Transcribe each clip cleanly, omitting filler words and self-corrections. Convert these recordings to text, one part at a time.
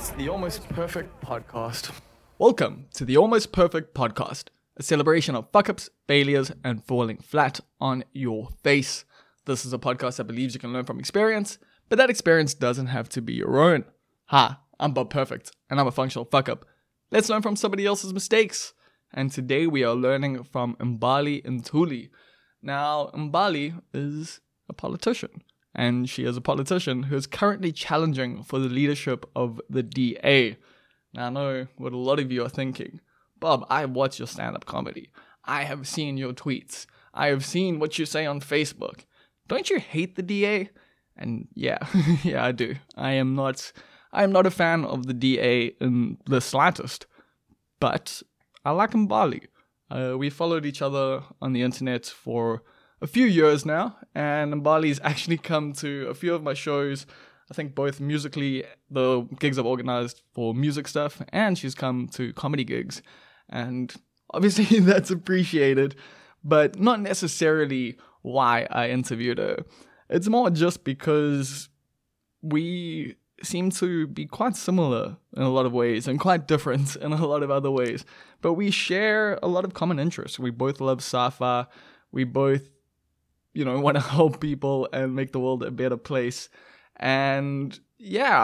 It's the Almost Perfect Podcast. Welcome to the Almost Perfect Podcast, a celebration of fuck-ups, failures, and falling flat on your face. This is a podcast that believes you can learn from experience, but that experience doesn't have to be your own. Hi, I'm Bob Perfect, and I'm a functional fuck-up. Let's learn from somebody else's mistakes. And today we are learning from Mbali Ntuli. Now, Mbali is a politician, and she is a politician who is currently challenging for the leadership of the DA. Now, I know what a lot of you are thinking. Bob, I watch your stand-up comedy. I have seen your tweets. I have seen what you say on Facebook. Don't you hate the DA? And yeah, yeah, I do. I am not a fan of the DA in the slightest. But I like Mbali. We followed each other on the internet for a few years now, and Mbali's actually come to a few of my shows. I think both musically, the gigs I've organized for music stuff, and she's come to comedy gigs. And obviously that's appreciated, but not necessarily why I interviewed her. It's more just because we seem to be quite similar in a lot of ways and quite different in a lot of other ways. But we share a lot of common interests. We both love sci-fi. We both, want to help people and make the world a better place. And yeah,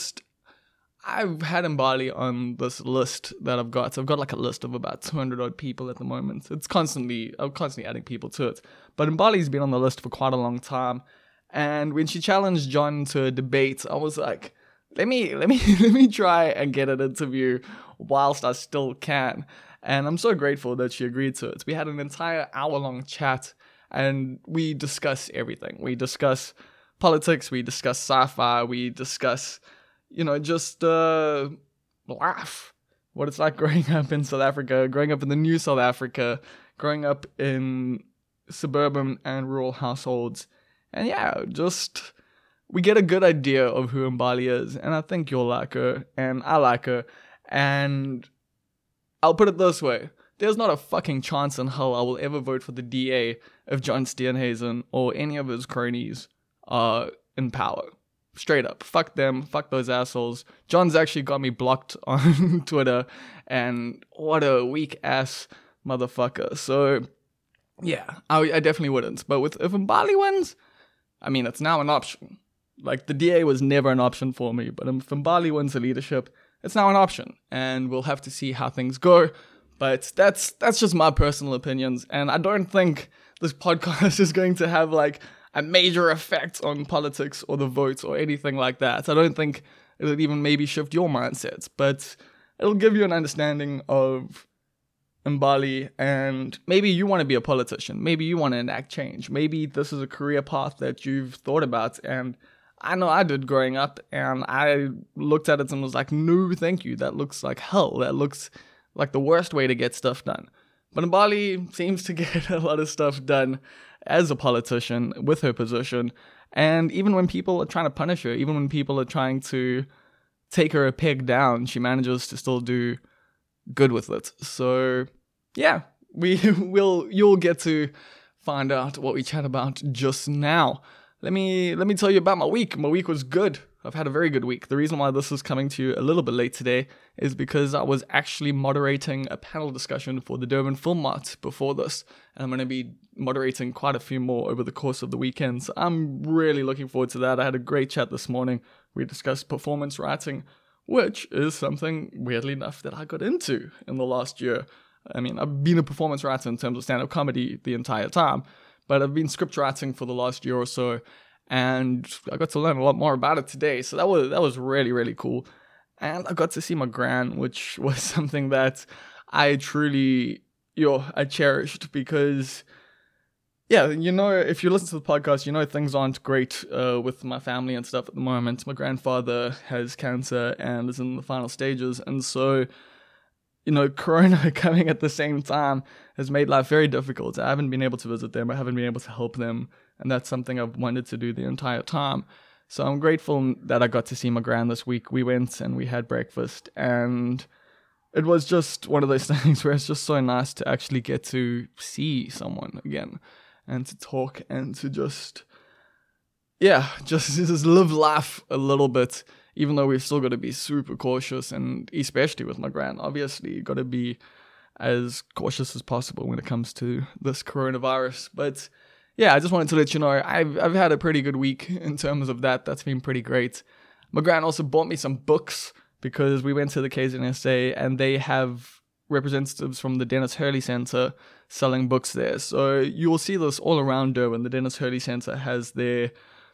I've had Mbali on this list that I've got. So I've got like a list of about 200 odd people at the moment. I'm constantly adding people to it. But Mbali's been on the list for quite a long time. And when she challenged John to a debate, I was like, let me try and get an interview whilst I still can. And I'm so grateful that she agreed to it. We had an entire hour-long chat, and we discuss everything. We discuss politics, we discuss sci-fi, we discuss, just life. What it's like growing up in South Africa, growing up in the new South Africa, growing up in suburban and rural households. And yeah, we get a good idea of who Mbali is, and I think you'll like her, and I like her, and I'll put it this way. There's not a fucking chance in hell I will ever vote for the DA if John Steenhuisen or any of his cronies are in power. Straight up. Fuck them. Fuck those assholes. John's actually got me blocked on Twitter, and what a weak-ass motherfucker. So, yeah, I definitely wouldn't. But if Mbali wins, I mean, it's now an option. Like, the DA was never an option for me, but if Mbali wins the leadership, it's now an option, and we'll have to see how things go. But that's just my personal opinions, and I don't think this podcast is going to have, like, a major effect on politics or the votes or anything like that. I don't think it'll even maybe shift your mindsets, but it'll give you an understanding of Mbali, and maybe you want to be a politician. Maybe you want to enact change. Maybe this is a career path that you've thought about, and I know I did growing up, and I looked at it and was like, no, thank you. That looks like hell. That looks like the worst way to get stuff done. But Mbali seems to get a lot of stuff done as a politician with her position, and even when people are trying to punish her, even when people are trying to take her a peg down, she manages to still do good with it. So yeah, you'll get to find out what we chat about just now. Let me tell you about my week. My week was good. I've had a very good week. The reason why this is coming to you a little bit late today is because I was actually moderating a panel discussion for the Durban Film Mart before this, and I'm going to be moderating quite a few more over the course of the weekend. So I'm really looking forward to that. I had a great chat this morning. We discussed performance writing, which is something, weirdly enough, that I got into in the last year. I mean, I've been a performance writer in terms of stand-up comedy the entire time, but I've been script writing for the last year or so, and I got to learn a lot more about it today. So that was really, really cool. And I got to see my gran, which was something that I truly, I cherished because, yeah, if you listen to the podcast, things aren't great with my family and stuff at the moment. My grandfather has cancer and is in the final stages, and so Corona coming at the same time has made life very difficult. I haven't been able to visit them. I haven't been able to help them. And that's something I've wanted to do the entire time. So I'm grateful that I got to see my gran this week. We went and we had breakfast. And it was just one of those things where it's just so nice to actually get to see someone again. And to talk and to just live life a little bit even though we've still got to be super cautious, and especially with my gran, obviously, you got to be as cautious as possible when it comes to this coronavirus. But yeah, I just wanted to let you know, I've had a pretty good week in terms of that. That's been pretty great. My gran also bought me some books because we went to the KZNSA and they have representatives from the Dennis Hurley Center selling books there. So you'll see this all around Durban. The Dennis Hurley Center has their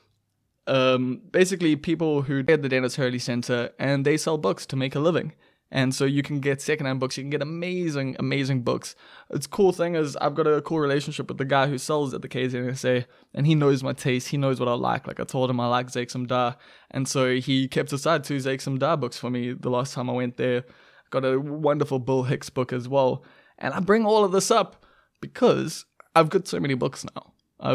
basically people who at the Dennis Hurley Center, and they sell books to make a living. And so you can get secondhand books. You can get amazing, amazing books. It's cool thing is I've got a cool relationship with the guy who sells at the KZNSA, and he knows my taste. He knows what I like. Like I told him I like Zakes Da, and so he kept aside 2 Zakes Da books for me the last time I went there. Got a wonderful Bill Hicks book as well. And I bring all of this up because I've got so many books now.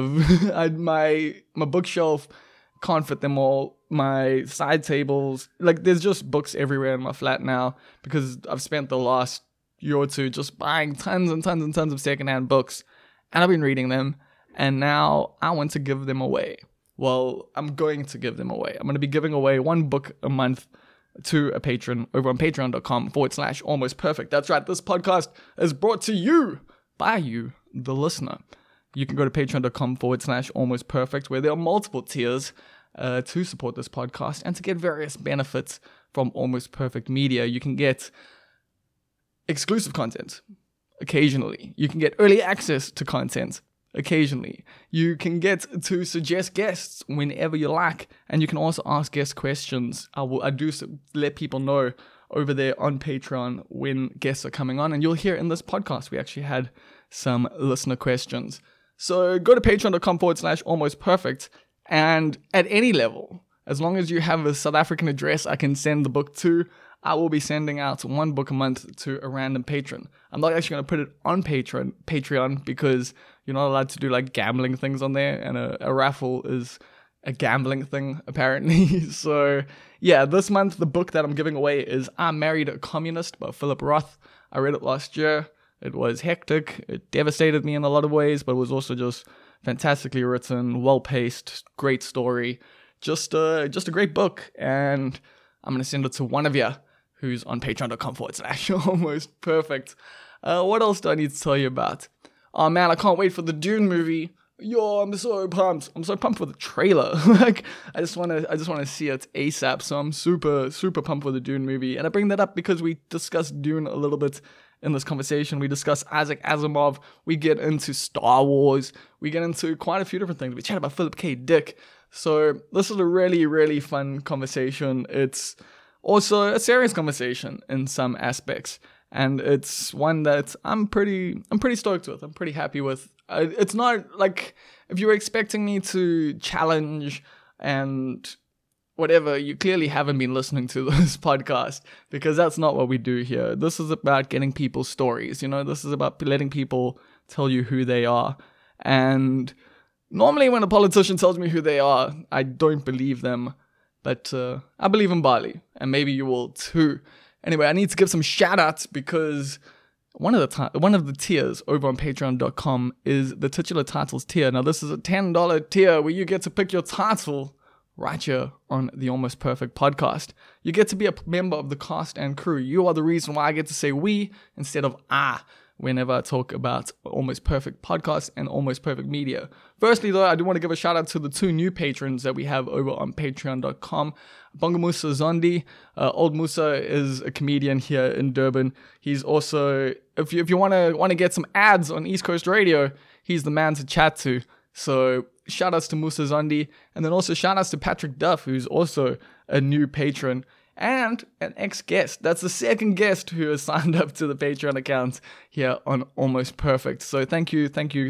My bookshelf can't fit them all. My side tables, like there's just books everywhere in my flat now because I've spent the last year or two just buying tons and tons and tons of secondhand books, and I've been reading them, and now I want to give them away. Well, I'm going to give them away. I'm going to be giving away 1 book a month to a patron over on patreon.com/almostperfect. That's right, this podcast is brought to you by you, the listener. You can go to patreon.com/almostperfect, where there are multiple tiers to support this podcast and to get various benefits from Almost Perfect Media. You can get exclusive content occasionally. You can get early access to content occasionally. You can get to suggest guests whenever you like, and you can also ask guest questions. I do let people know over there on Patreon when guests are coming on, and you'll hear in this podcast we actually had some listener questions. So go to patreon.com/almostperfect, and at any level, as long as you have a South African address I can send the book to, I will be sending out 1 book a month to a random patron. I'm not actually going to put it on Patreon because you're not allowed to do like gambling things on there, and a raffle is a gambling thing apparently. So yeah, this month the book that I'm giving away is I Married a Communist by Philip Roth. I read it last year. It was hectic. It devastated me in a lot of ways, but it was also just fantastically written, well-paced, great story. Just a great book, and I'm going to send it to one of you who's on patreon.com/almost perfect. What else do I need to tell you about? Oh man, I can't wait for the Dune movie. Yo, I'm so pumped. I'm so pumped for the trailer. Like, I just want to see it ASAP. So I'm super, super pumped for the Dune movie. And I bring that up because we discussed Dune a little bit in this conversation. We discuss Isaac Asimov. We get into Star Wars. We get into quite a few different things. We chat about Philip K. Dick. So this is a really, really fun conversation. It's also a serious conversation in some aspects, and it's one that I'm pretty stoked with. I'm pretty happy with. It's not like if you were expecting me to challenge and whatever, you clearly haven't been listening to this podcast, because that's not what we do here. This is about getting people's stories, you know, this is about letting people tell you who they are. And normally when a politician tells me who they are, I don't believe them, but I believe in Bali, and maybe you will too. Anyway, I need to give some shout outs because one of the tiers over on patreon.com is the titular titles tier. Now this is a $10 tier where you get to pick your title right here on the Almost Perfect podcast. You get to be a member of the cast and crew. You are the reason why I get to say we instead of I whenever I talk about Almost Perfect podcast and Almost Perfect Media. Firstly though, I do want to give a shout out to the 2 new patrons that we have over on patreon.com. Bonga Musa Zondi. Old Musa is a comedian here in Durban. He's also, if you want to get some ads on East Coast Radio, he's the man to chat to. So shout outs to Musa Zondi, and then also shout outs to Patrick Duff, who's also a new patron and an ex-guest. That's the second guest who has signed up to the Patreon account here on Almost Perfect. So thank you.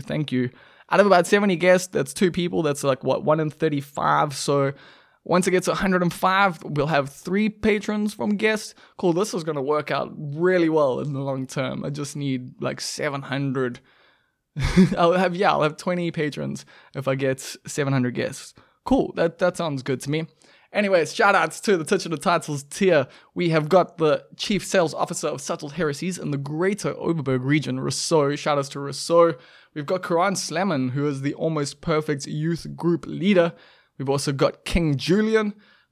Out of about 70 guests, that's 2 people. That's like, 1 in 35. So once it gets to 105, we'll have 3 patrons from guests. Cool, this is going to work out really well in the long term. I just need like 700. I'll have 20 patrons if I get 700 guests. Cool, that sounds good to me. Anyways, shoutouts to the titular titles tier. We have got the Chief Sales Officer of Subtle Heresies in the Greater Overberg region, Rousseau. Shoutouts to Rousseau. We've got Karan Slammen, who is the Almost Perfect Youth Group Leader. We've also got King Julian.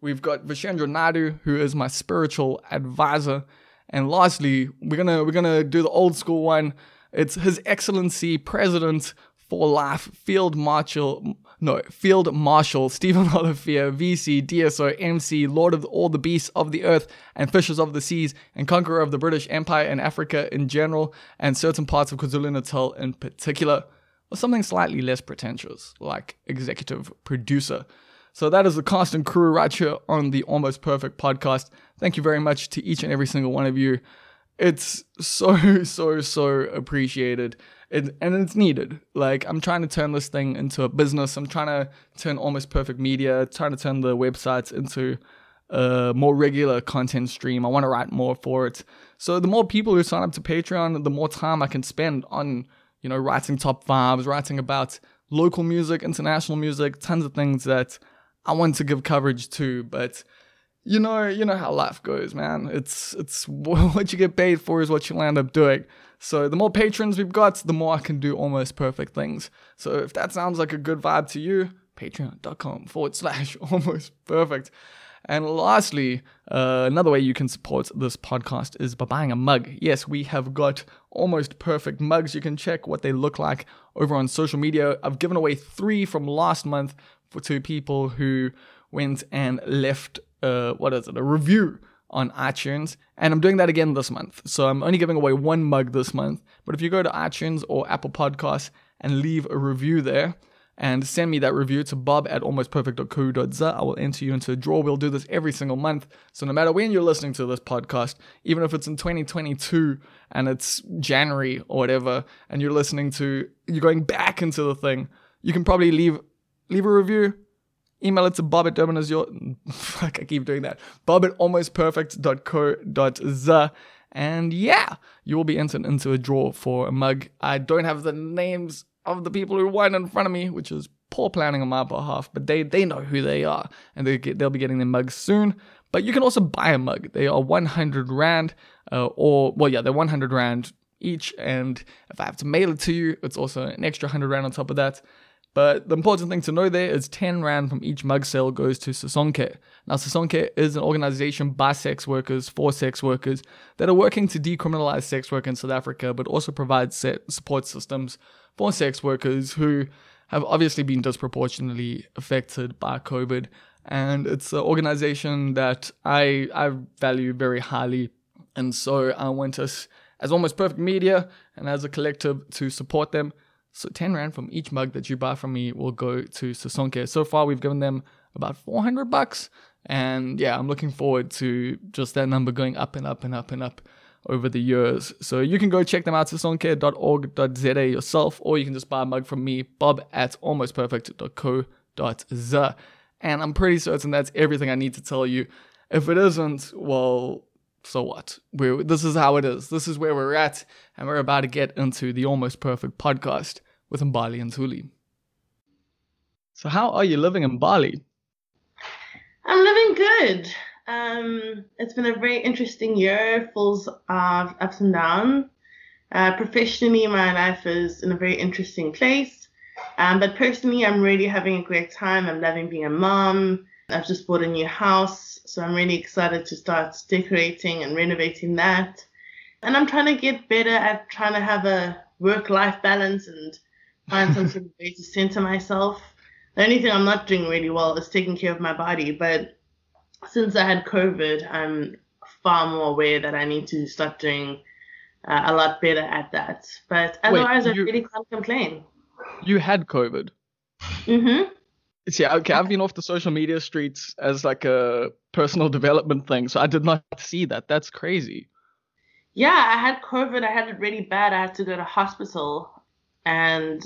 We've got Vishendra Naidu, who is my spiritual advisor. And lastly, we're gonna do the old school one. It's His Excellency President for Life, Field Marshal Stephen Olivier, VC, DSO, MC, Lord of all the beasts of the earth and fishes of the seas, and conqueror of the British Empire and Africa in general, and certain parts of KwaZulu-Natal in particular, or something slightly less pretentious, like executive producer. So that is the cast and crew right here on the Almost Perfect podcast. Thank you very much to each and every single one of you. It's so appreciated. And it's needed. Like, I'm trying to turn this thing into a business. I'm trying to turn Almost Perfect Media, trying to turn the websites into a more regular content stream. I want to write more for it. So the more people who sign up to Patreon, the more time I can spend on, writing top fives, writing about local music, international music, tons of things that I want to give coverage to. But you know how life goes, man. It's what you get paid for is what you'll end up doing. So the more patrons we've got, the more I can do Almost Perfect things. So if that sounds like a good vibe to you, patreon.com/almost perfect. And lastly, another way you can support this podcast is by buying a mug. Yes, we have got Almost Perfect mugs. You can check what they look like over on social media. I've given away 3 from last month for 2 people who went and left a review on iTunes, and I'm doing that again this month. So I'm only giving away 1 mug this month, but if you go to iTunes or Apple Podcasts and leave a review there and send me that review to bob@almostperfect.co.za, I will enter you into a draw. We'll do this every single month. So no matter when you're listening to this podcast, even if it's in 2022 and it's January or whatever, and you're going back into the thing, you can probably leave a review. Email it to bob@almostperfect.co.za, and yeah, you will be entered into a draw for a mug. I don't have the names of the people who won in front of me, which is poor planning on my behalf, but they know who they are, and they'll be getting their mugs soon. But you can also buy a mug. They are 100 Rand, they're 100 Rand each, and if I have to mail it to you, it's also an extra 100 Rand on top of that. But the important thing to know there is 10 Rand from each mug sale goes to Sisonke. Now, Sisonke is an organization by sex workers for sex workers that are working to decriminalize sex work in South Africa, but also provide support systems for sex workers who have obviously been disproportionately affected by COVID. And it's an organization that I value very highly. And so I want us, as Almost Perfect Media and as a collective, to support them. So 10 Rand from each mug that you buy from me will go to Sisonke. So far, we've given them about $400. And yeah, I'm looking forward to just that number going up and up and up and up over the years. So you can go check them out, sisonke.org.za yourself, or you can just buy a mug from me, bob@almostperfect.co.za. And I'm pretty certain that's everything I need to tell you. If it isn't, well, so what? This is how it is. This is where we're at, and we're about to get into the Almost Perfect podcast with Mbali and Thuli. So how are you living in Bali? I'm living good. It's been a very interesting year, full of ups and downs. Professionally, my life is in a very interesting place. But personally, I'm really having a great time. I'm loving being a mom. I've just bought a new house, so I'm really excited to start decorating and renovating that. And I'm trying to get better at trying to have a work-life balance and find some sort of way to center myself. The only thing I'm not doing really well is taking care of my body. But since I had COVID, I'm far more aware that I need to start doing a lot better at that. But otherwise, I really can't complain. You had COVID? Mm-hmm. Yeah, okay, I've been off the social media streets as like a personal development thing, so I did not see that. That's crazy. Yeah, I had COVID. I had it really bad. I had to go to hospital. And,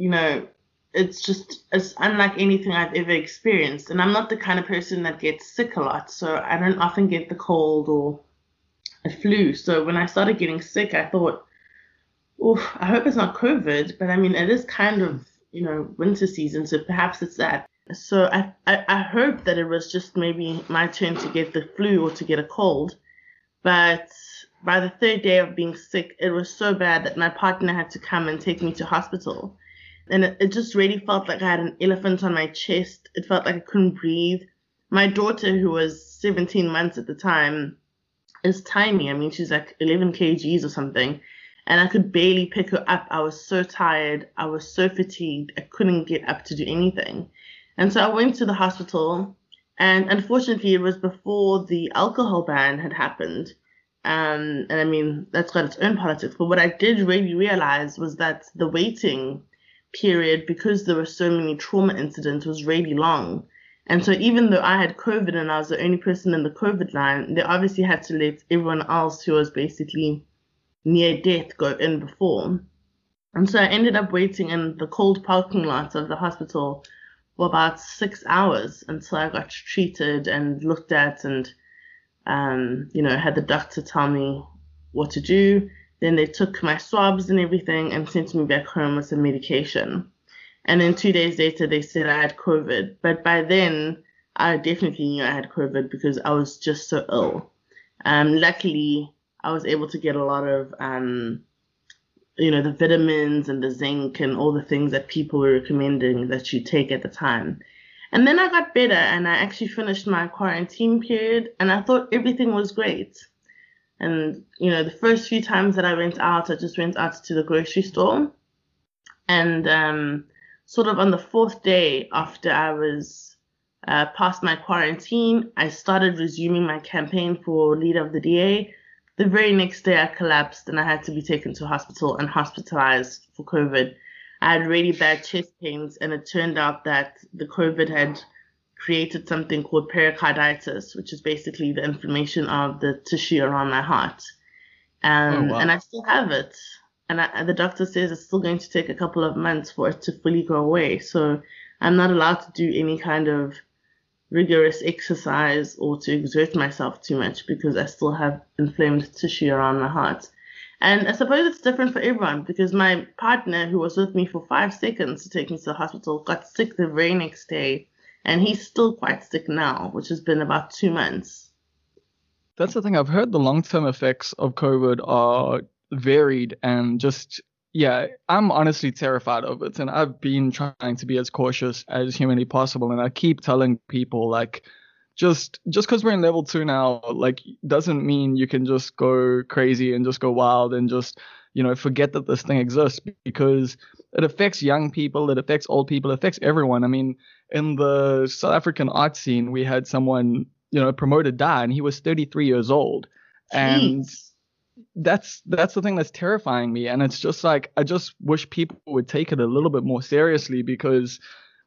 it's unlike anything I've ever experienced. And I'm not the kind of person that gets sick a lot, so I don't often get the cold or a flu. So when I started getting sick, I thought, oof, I hope it's not COVID. But I mean, it is kind of, winter season, so perhaps it's that. So I hope that it was just maybe my turn to get the flu or to get a cold. But by the 3rd day of being sick, it was so bad that my partner had to come and take me to hospital. And it just really felt like I had an elephant on my chest. It felt like I couldn't breathe. My daughter, who was 17 months at the time, is tiny. I mean, she's like 11 kgs or something. And I could barely pick her up. I was so tired. I was so fatigued. I couldn't get up to do anything. And so I went to the hospital. And unfortunately, it was before the alcohol ban had happened. And I mean, that's got its own politics. But what I did really realize was that the waiting period, because there were so many trauma incidents, was really long. And so even though I had COVID and I was the only person in the COVID line, they obviously had to let everyone else who was basically near death go in before. And so I ended up waiting in the cold parking lot of the hospital for about 6 hours until I got treated and looked at and had the doctor tell me what to do. Then they took my swabs and everything and sent me back home with some medication. And then 2 days later, they said I had COVID. But by then, I definitely knew I had COVID because I was just so ill. Luckily, I was able to get a lot of, the vitamins and the zinc and all the things that people were recommending that you take at the time. And then I got better and I actually finished my quarantine period and I thought everything was great. And, the first few times that I went out, I just went out to the grocery store. And sort of on the fourth day after I was past my quarantine, I started resuming my campaign for leader of the DA. The very next day, I collapsed and I had to be taken to hospital and hospitalized for COVID. I had really bad chest pains, and it turned out that the COVID had created something called pericarditis, which is basically the inflammation of the tissue around my heart. And I still have it. And the doctor says it's still going to take a couple of months for it to fully go away. So I'm not allowed to do any kind of rigorous exercise or to exert myself too much because I still have inflamed tissue around my heart. And I suppose it's different for everyone because my partner, who was with me for 5 seconds to take me to the hospital, got sick the very next day. And he's still quite sick now, which has been about 2 months. That's the thing. I've heard the long-term effects of COVID are varied and just, I'm honestly terrified of it. And I've been trying to be as cautious as humanly possible. And I keep telling people, like, just because we're in level 2 now, like, doesn't mean you can just go crazy and just go wild and just, forget that this thing exists, because it affects young people, it affects old people, it affects everyone. I mean, in the South African art scene, we had someone, promoted die, and he was 33 years old. And that's the thing that's terrifying me. And it's just like, I just wish people would take it a little bit more seriously, because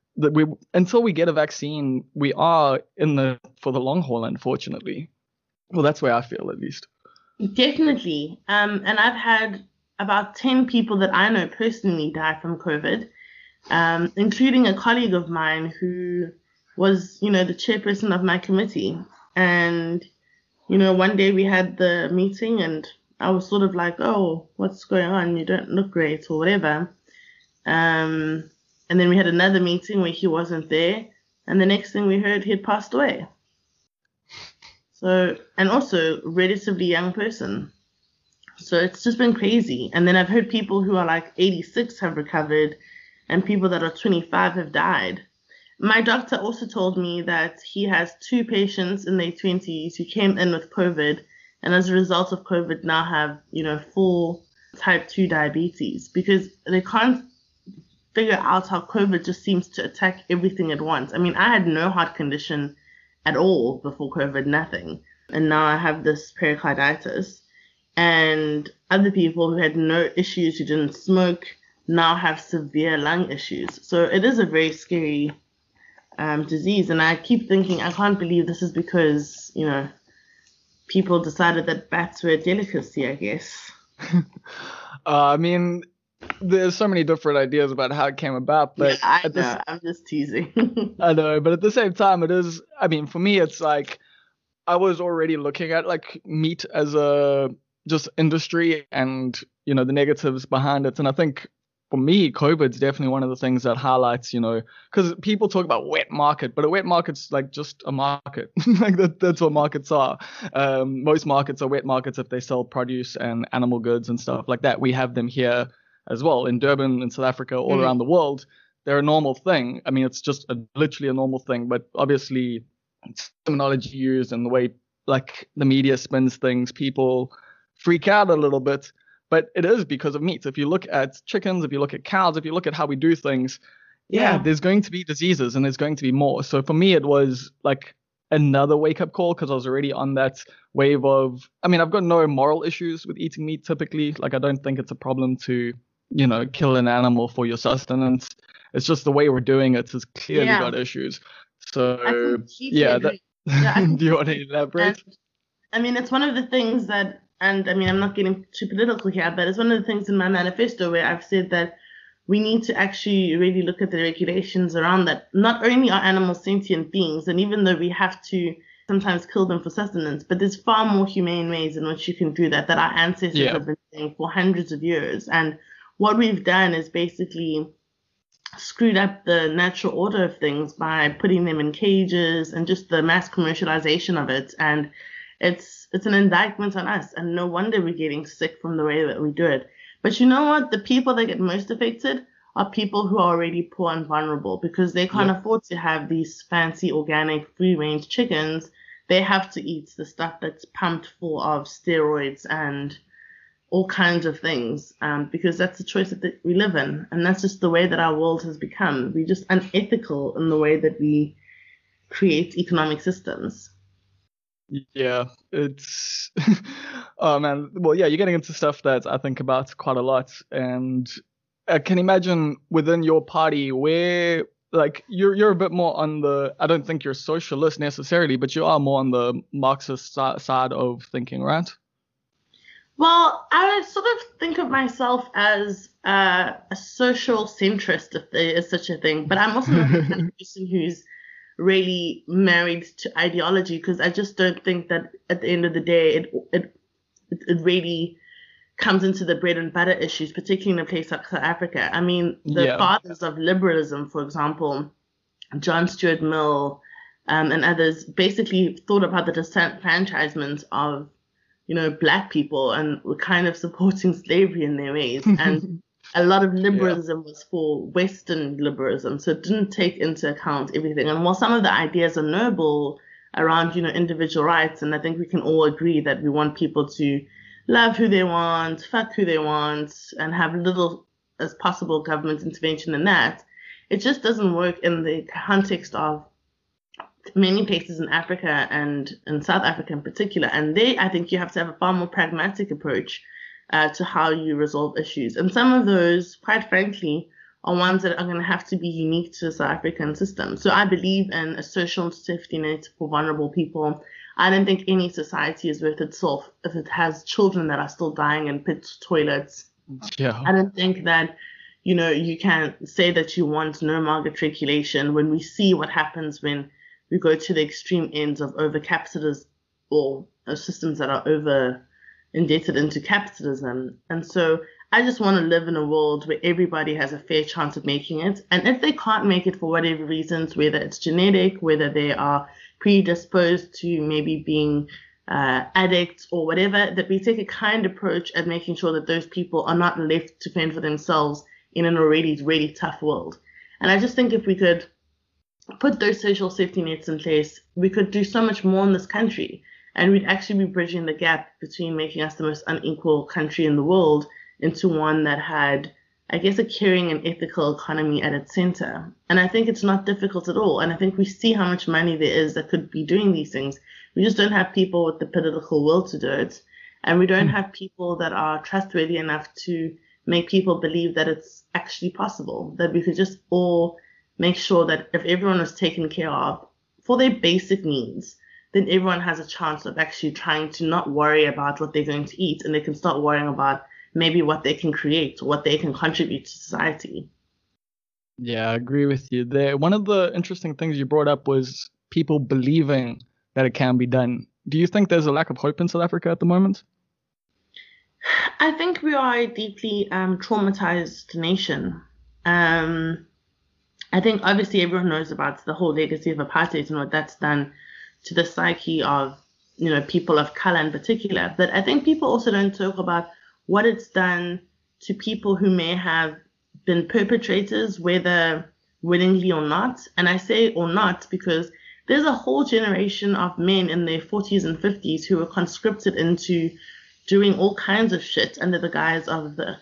until we get a vaccine, we are for the long haul, unfortunately. Well, that's where I feel, at least. Definitely. And I've had about 10 people that I know personally die from COVID, including a colleague of mine who was, the chairperson of my committee. And, one day we had the meeting and I was sort of like, oh, what's going on? You don't look great or whatever. And then we had another meeting where he wasn't there. And the next thing we heard, he had passed away. So, and also relatively young person. So it's just been crazy. And then I've heard people who are like 86 have recovered and people that are 25 have died. My doctor also told me that he has 2 patients in their 20s who came in with COVID, and as a result of COVID now have, full type 2 diabetes, because they can't figure out how COVID just seems to attack everything at once. I mean, I had no heart condition at all before COVID, nothing. And now I have this pericarditis. And other people who had no issues, who didn't smoke, now have severe lung issues. So it is a very scary disease. And I keep thinking, I can't believe this is because, people decided that bats were a delicacy, I guess. I mean, there's so many different ideas about how it came about, but I'm just teasing. I know, but at the same time, it is, I mean, for me, it's like, I was already looking at like meat as a just industry and, the negatives behind it. And I think for me, COVID's definitely one of the things that highlights, because people talk about wet market, but a wet market's like just a market. Like that's what markets are. Most markets are wet markets if they sell produce and animal goods and stuff like that. We have them here as well in Durban, in South Africa, all around the world. They're a normal thing. I mean, it's just literally a normal thing. But obviously, terminology used and the way like the media spins things, people freak out a little bit. But it is because of meat. If you look at chickens, if you look at cows, if you look at how we do things, yeah, there's going to be diseases and there's going to be more. So for me, it was like another wake up call because I was already on that wave of, I mean, I've got no moral issues with eating meat typically. Like, I don't think it's a problem to, kill an animal for your sustenance. It's just the way we're doing it has clearly got issues. So, yeah, do you want to elaborate? I mean, it's one of the things that, and I mean, I'm not getting too political here, but it's one of the things in my manifesto where I've said that we need to actually really look at the regulations around that. Not only are animals sentient beings, and even though we have to sometimes kill them for sustenance, but there's far more humane ways in which you can do that our ancestors have been doing for hundreds of years. And what we've done is basically screwed up the natural order of things by putting them in cages and just the mass commercialization of it. And it's an indictment on us, and no wonder we're getting sick from the way that we do it. But you know what? The people that get most affected are people who are already poor and vulnerable because they can't afford to have these fancy organic free-range chickens. They have to eat the stuff that's pumped full of steroids and all kinds of things because that's the choice that we live in. And that's just the way that our world has become. We're just unethical in the way that we create economic systems. Yeah, it's oh man. Well, yeah, you're getting into stuff that I think about quite a lot, and I can imagine within your party where like you're a bit more on the, I don't think you're socialist necessarily, but you are more on the Marxist side of thinking, right? Well, I sort of think of myself as a social centrist, if there is such a thing, but I'm also not the kind of person who's really married to ideology because I just don't think that at the end of the day it really comes into the bread and butter issues, particularly in a place like South Africa. I mean, the fathers of liberalism, for example, John Stuart Mill and others, basically thought about the disenfranchisement of, Black people and were kind of supporting slavery in their ways. And a lot of liberalism was for Western liberalism, so it didn't take into account everything. And while some of the ideas are noble around, individual rights, and I think we can all agree that we want people to love who they want, fuck who they want, and have little as possible government intervention in that, it just doesn't work in the context of many places in Africa and in South Africa in particular. And I think you have to have a far more pragmatic approach to how you resolve issues. And some of those, quite frankly, are ones that are going to have to be unique to the South African system. So I believe in a social safety net for vulnerable people. I don't think any society is worth its salt if it has children that are still dying in pit toilets. Yeah. I don't think that, you can say that you want no market regulation when we see what happens when we go to the extreme ends of overcapitalism or systems that are over indebted into capitalism. And so I just want to live in a world where everybody has a fair chance of making it. And if they can't make it for whatever reasons, whether it's genetic, whether they are predisposed to maybe being addicts or whatever, that we take a kind approach at making sure that those people are not left to fend for themselves in an already really tough world. And I just think if we could put those social safety nets in place, we could do so much more in this country. And we'd actually be bridging the gap between making us the most unequal country in the world into one that had, I guess, a caring and ethical economy at its center. And I think it's not difficult at all. And I think we see how much money there is that could be doing these things. We just don't have people with the political will to do it. And we don't have people that are trustworthy enough to make people believe that it's actually possible, that we could just all make sure that if everyone was taken care of for their basic needs, then everyone has a chance of actually trying to not worry about what they're going to eat, and they can start worrying about maybe what they can create or what they can contribute to society. Yeah, I agree with you there. One of the interesting things you brought up was people believing that it can be done. Do you think there's a lack of hope in South Africa at the moment? I think we are a deeply traumatized nation. I think obviously everyone knows about the whole legacy of apartheid and what that's done to the psyche of, people of color in particular. But I think people also don't talk about what it's done to people who may have been perpetrators, whether willingly or not. And I say or not because there's a whole generation of men in their 40s and 50s who were conscripted into doing all kinds of shit under the guise of the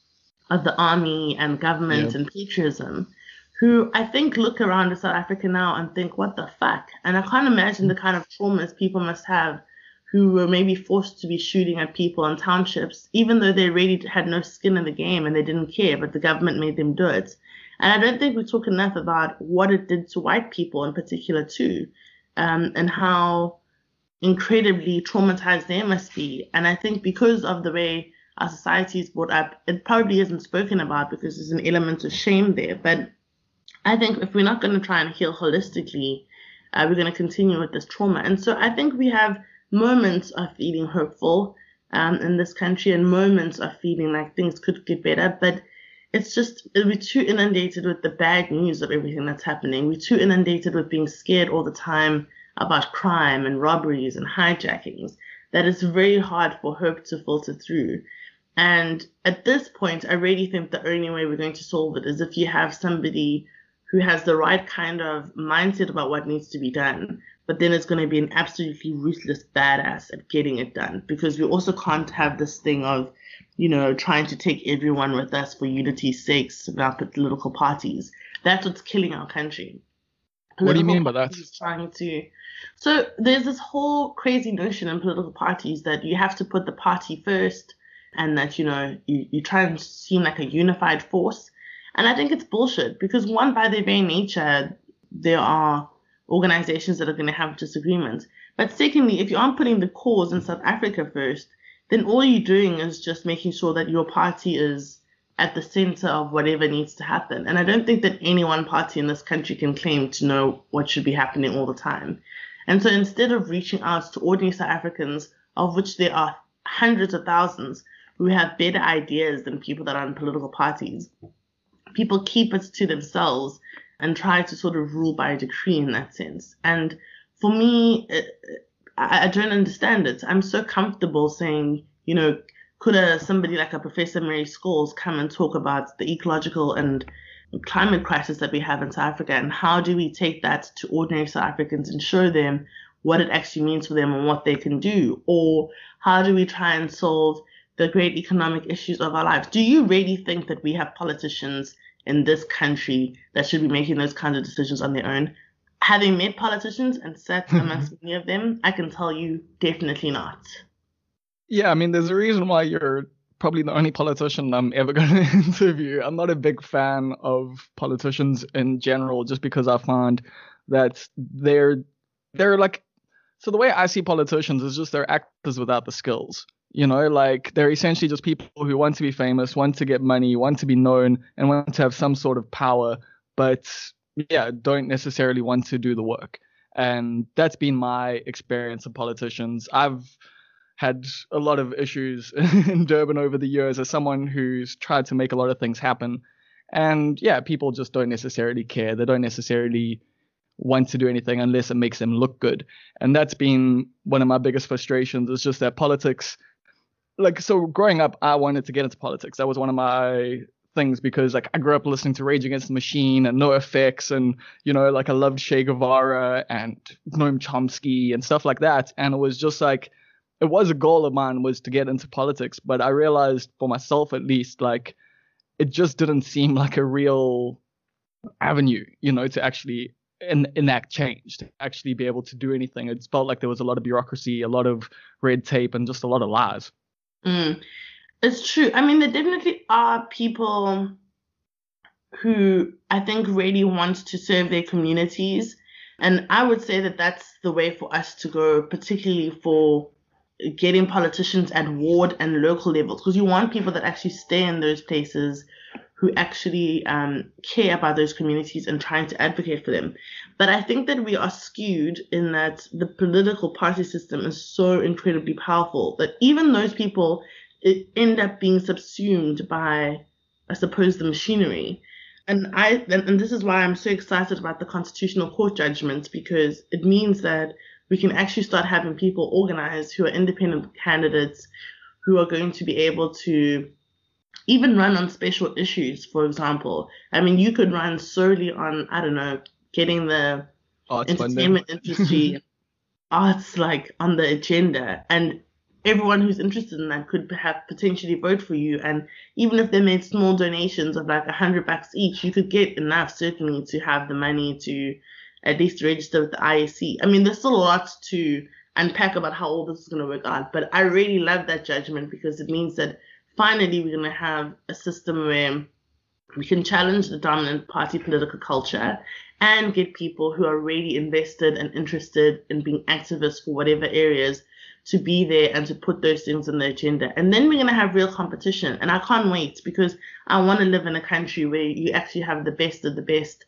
army and government and patriotism, who I think look around at South Africa now and think, what the fuck? And I can't imagine the kind of traumas people must have who were maybe forced to be shooting at people in townships, even though they really had no skin in the game and they didn't care, but the government made them do it. And I don't think we talk enough about what it did to white people in particular too, and how incredibly traumatized they must be. And I think because of the way our society is brought up, it probably isn't spoken about because there's an element of shame there. But I think if we're not going to try and heal holistically, we're going to continue with this trauma. And so I think we have moments of feeling hopeful in this country and moments of feeling like things could get better. But it's just, we're too inundated with the bad news of everything that's happening. We're too inundated with being scared all the time about crime and robberies and hijackings that it's very hard for hope to filter through. And at this point, I really think the only way we're going to solve it is if you have somebody who has the right kind of mindset about what needs to be done, but then it's going to be an absolutely ruthless badass at getting it done. Because we also can't have this thing of, trying to take everyone with us for unity's sakes about political parties. That's what's killing our country. What do you mean by that? So there's this whole crazy notion in political parties that you have to put the party first and that, you try and seem like a unified force. And I think it's bullshit because one, by their very nature, there are organizations that are going to have disagreements. But secondly, if you aren't putting the cause in South Africa first, then all you're doing is just making sure that your party is at the center of whatever needs to happen. And I don't think that any one party in this country can claim to know what should be happening all the time. And so instead of reaching out to ordinary South Africans, of which there are hundreds of thousands, who have better ideas than people that are in political parties, people keep it to themselves and try to sort of rule by decree in that sense. And for me, I don't understand it. I'm so comfortable saying, could somebody like a Professor Mary Scholes come and talk about the ecological and climate crisis that we have in South Africa, and how do we take that to ordinary South Africans and show them what it actually means for them and what they can do? Or how do we try and solve the great economic issues of our lives? Do you really think that we have politicians in this country that should be making those kinds of decisions on their own? Having met politicians and sat amongst many of them, I can tell you definitely not. Yeah, I mean, there's a reason why you're probably the only politician I'm ever going to interview. I'm not a big fan of politicians in general, just because I find that they're like, so the way I see politicians is just they're actors without the skills. Like they're essentially just people who want to be famous, want to get money, want to be known, and want to have some sort of power, but don't necessarily want to do the work. And that's been my experience of politicians. I've had a lot of issues in Durban over the years as someone who's tried to make a lot of things happen. And people just don't necessarily care. They don't necessarily want to do anything unless it makes them look good. And that's been one of my biggest frustrations, is just that politics, so growing up, I wanted to get into politics. That was one of my things because I grew up listening to Rage Against the Machine and NoFX and, I loved Che Guevara and Noam Chomsky and stuff like that. And it was just it was a goal of mine was to get into politics, but I realized for myself at least, it just didn't seem like a real avenue, to actually enact change, to actually be able to do anything. It felt like there was a lot of bureaucracy, a lot of red tape, and just a lot of lies. It's true. I mean, there definitely are people who I think really want to serve their communities. And I would say that that's the way for us to go, particularly for getting politicians at ward and local levels, because you want people that actually stay in those places, who actually care about those communities and trying to advocate for them. But I think that we are skewed in that the political party system is so incredibly powerful that even those people end up being subsumed by, I suppose, the machinery. And this is why I'm so excited about the Constitutional Court judgments, because it means that we can actually start having people organized who are independent candidates, who are going to be able to even run on special issues, for example. I mean, you could run solely on, I don't know, getting the arts entertainment industry, arts like on the agenda, and everyone who's interested in that could perhaps potentially vote for you. And even if they made small donations of like $100 each, you could get enough certainly to have the money to at least register with the IEC. I mean, there's still a lot to unpack about how all this is going to work out, but I really love that judgment because it means that finally we're going to have a system where we can challenge the dominant party political culture and get people who are really invested and interested in being activists for whatever areas to be there and to put those things on the agenda. And then we're going to have real competition. And I can't wait because I want to live in a country where you actually have the best of the best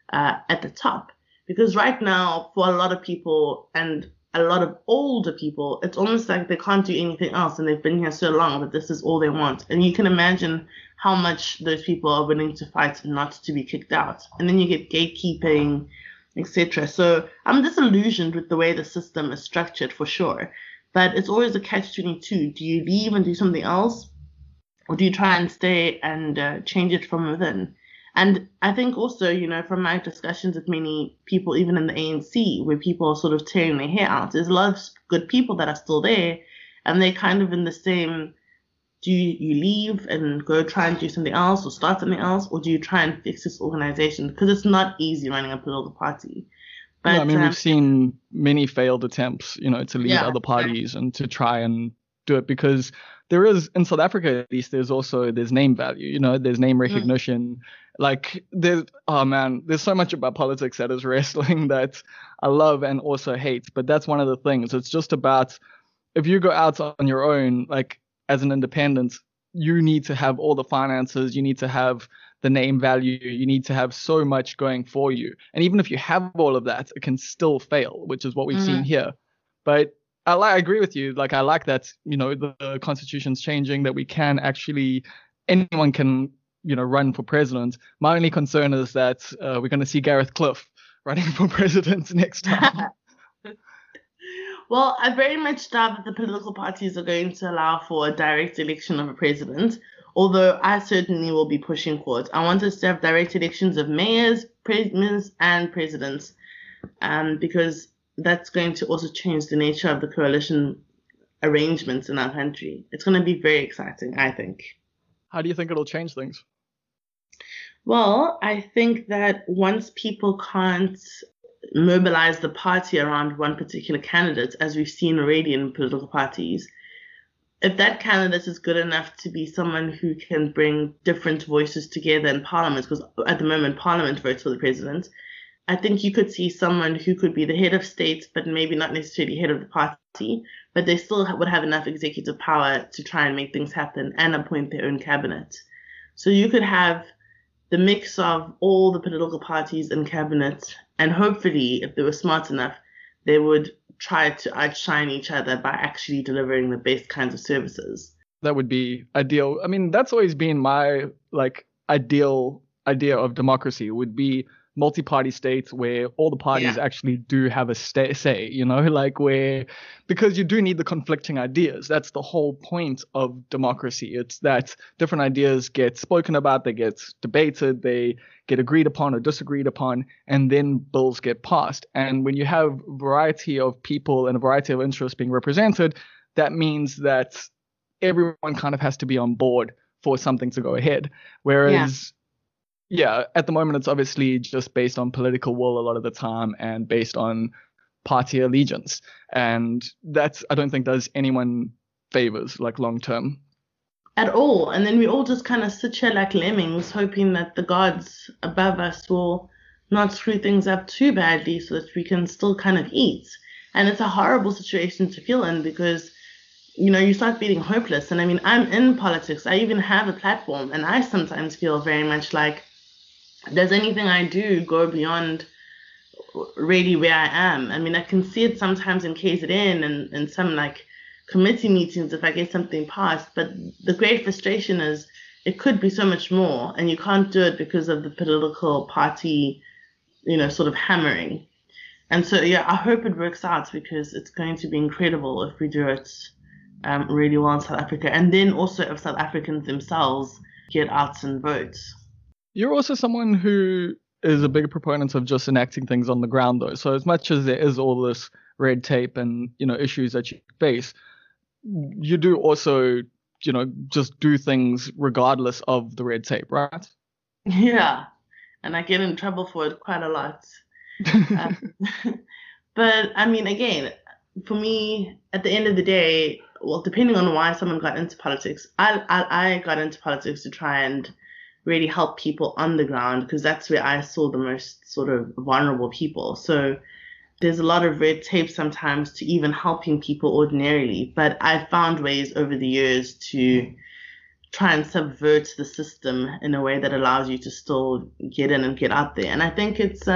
at the top. Because right now, for a lot of people and a lot of older people, it's almost like they can't do anything else. And they've been here so long that this is all they want. And you can imagine how much those people are willing to fight not to be kicked out. And then you get gatekeeping, etc. So I'm disillusioned with the way the system is structured for sure. But it's always a catch-22. Do you leave and do something else? Or do you try and stay and change it from within? And I think also, you know, from my discussions with many people, even in the ANC, where people are sort of tearing their hair out, there's a lot of good people that are still there. And they're kind of in the same, do you leave and go try and do something else or start something else? Or do you try and fix this organization? Because it's not easy running a political party. But, yeah, I mean, we've seen many failed attempts, you know, to lead other parties and to try and do it because there is, in South Africa at least, there's name value, you know, there's name recognition. Like, there's so much about politics that is wrestling that I love and also hate. But that's one of the things. It's just about, if you go out on your own, like as an independent, you need to have all the finances, you need to have the name value, you need to have so much going for you. And even if you have all of that, it can still fail, which is what we've seen here. But I agree with you. Like, I like that, you know, the constitution's changing, that we can actually, anyone can, you know, run for president. My only concern is that we're going to see Gareth Cliff running for president next time. Well, I very much doubt that the political parties are going to allow for a direct election of a president, although I certainly will be pushing for it. I want us to have direct elections of mayors, premiers, and presidents, because that's going to also change the nature of the coalition arrangements in our country. It's going to be very exciting, I think. How do you think it'll change things? Well, I think that once people can't mobilize the party around one particular candidate, as we've seen already in political parties, if that candidate is good enough to be someone who can bring different voices together in parliament, because at the moment parliament votes for the president, I think you could see someone who could be the head of state, but maybe not necessarily head of the party, but they still would have enough executive power to try and make things happen and appoint their own cabinet. So you could have the mix of all the political parties in cabinet, and hopefully, if they were smart enough, they would try to outshine each other by actually delivering the best kinds of services. That would be ideal. I mean, that's always been my ideal idea of democracy, would be multi-party states where all the parties actually do have a say, you know, like where, because you do need the conflicting ideas. That's the whole point of democracy. It's that different ideas get spoken about, they get debated, they get agreed upon or disagreed upon, and then bills get passed. And when you have a variety of people and a variety of interests being represented, that means that everyone kind of has to be on board for something to go ahead. Whereas at the moment, it's obviously just based on political will a lot of the time and based on party allegiance. And that, I don't think, does anyone favors, like, long term. At all. And then we all just kind of sit here like lemmings, hoping that the gods above us will not screw things up too badly so that we can still kind of eat. And it's a horrible situation to feel in because, you know, you start feeling hopeless. And I mean, I'm in politics. I even have a platform. And I sometimes feel very much like, does anything I do go beyond really where I am? I mean, I can see it sometimes in KZN and in some like committee meetings if I get something passed, but the great frustration is it could be so much more and you can't do it because of the political party, you know, sort of hammering. And so, I hope it works out because it's going to be incredible if we do it really well in South Africa. And then also if South Africans themselves get out and vote. You're also someone who is a big proponent of just enacting things on the ground, though. So as much as there is all this red tape and, issues that you face, you do also, just do things regardless of the red tape, right? Yeah, and I get in trouble for it quite a lot. But I mean, again, for me, at the end of the day, well, depending on why someone got into politics, I got into politics to try and really help people on the ground, because that's where I saw the most sort of vulnerable people. So there's a lot of red tape sometimes to even helping people ordinarily. But I've found ways over the years to try and subvert the system in a way that allows you to still get in and get out there. And I think it's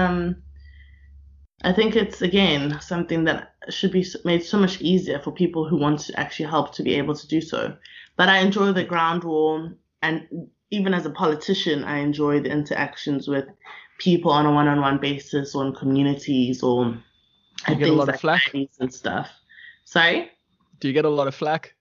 again something that should be made so much easier for people who want to actually help to be able to do so. But I enjoy the ground war, and even as a politician, I enjoy the interactions with people on a one-on-one basis, or in communities, or you get a lot of flack and stuff. Sorry? Do you get a lot of flack?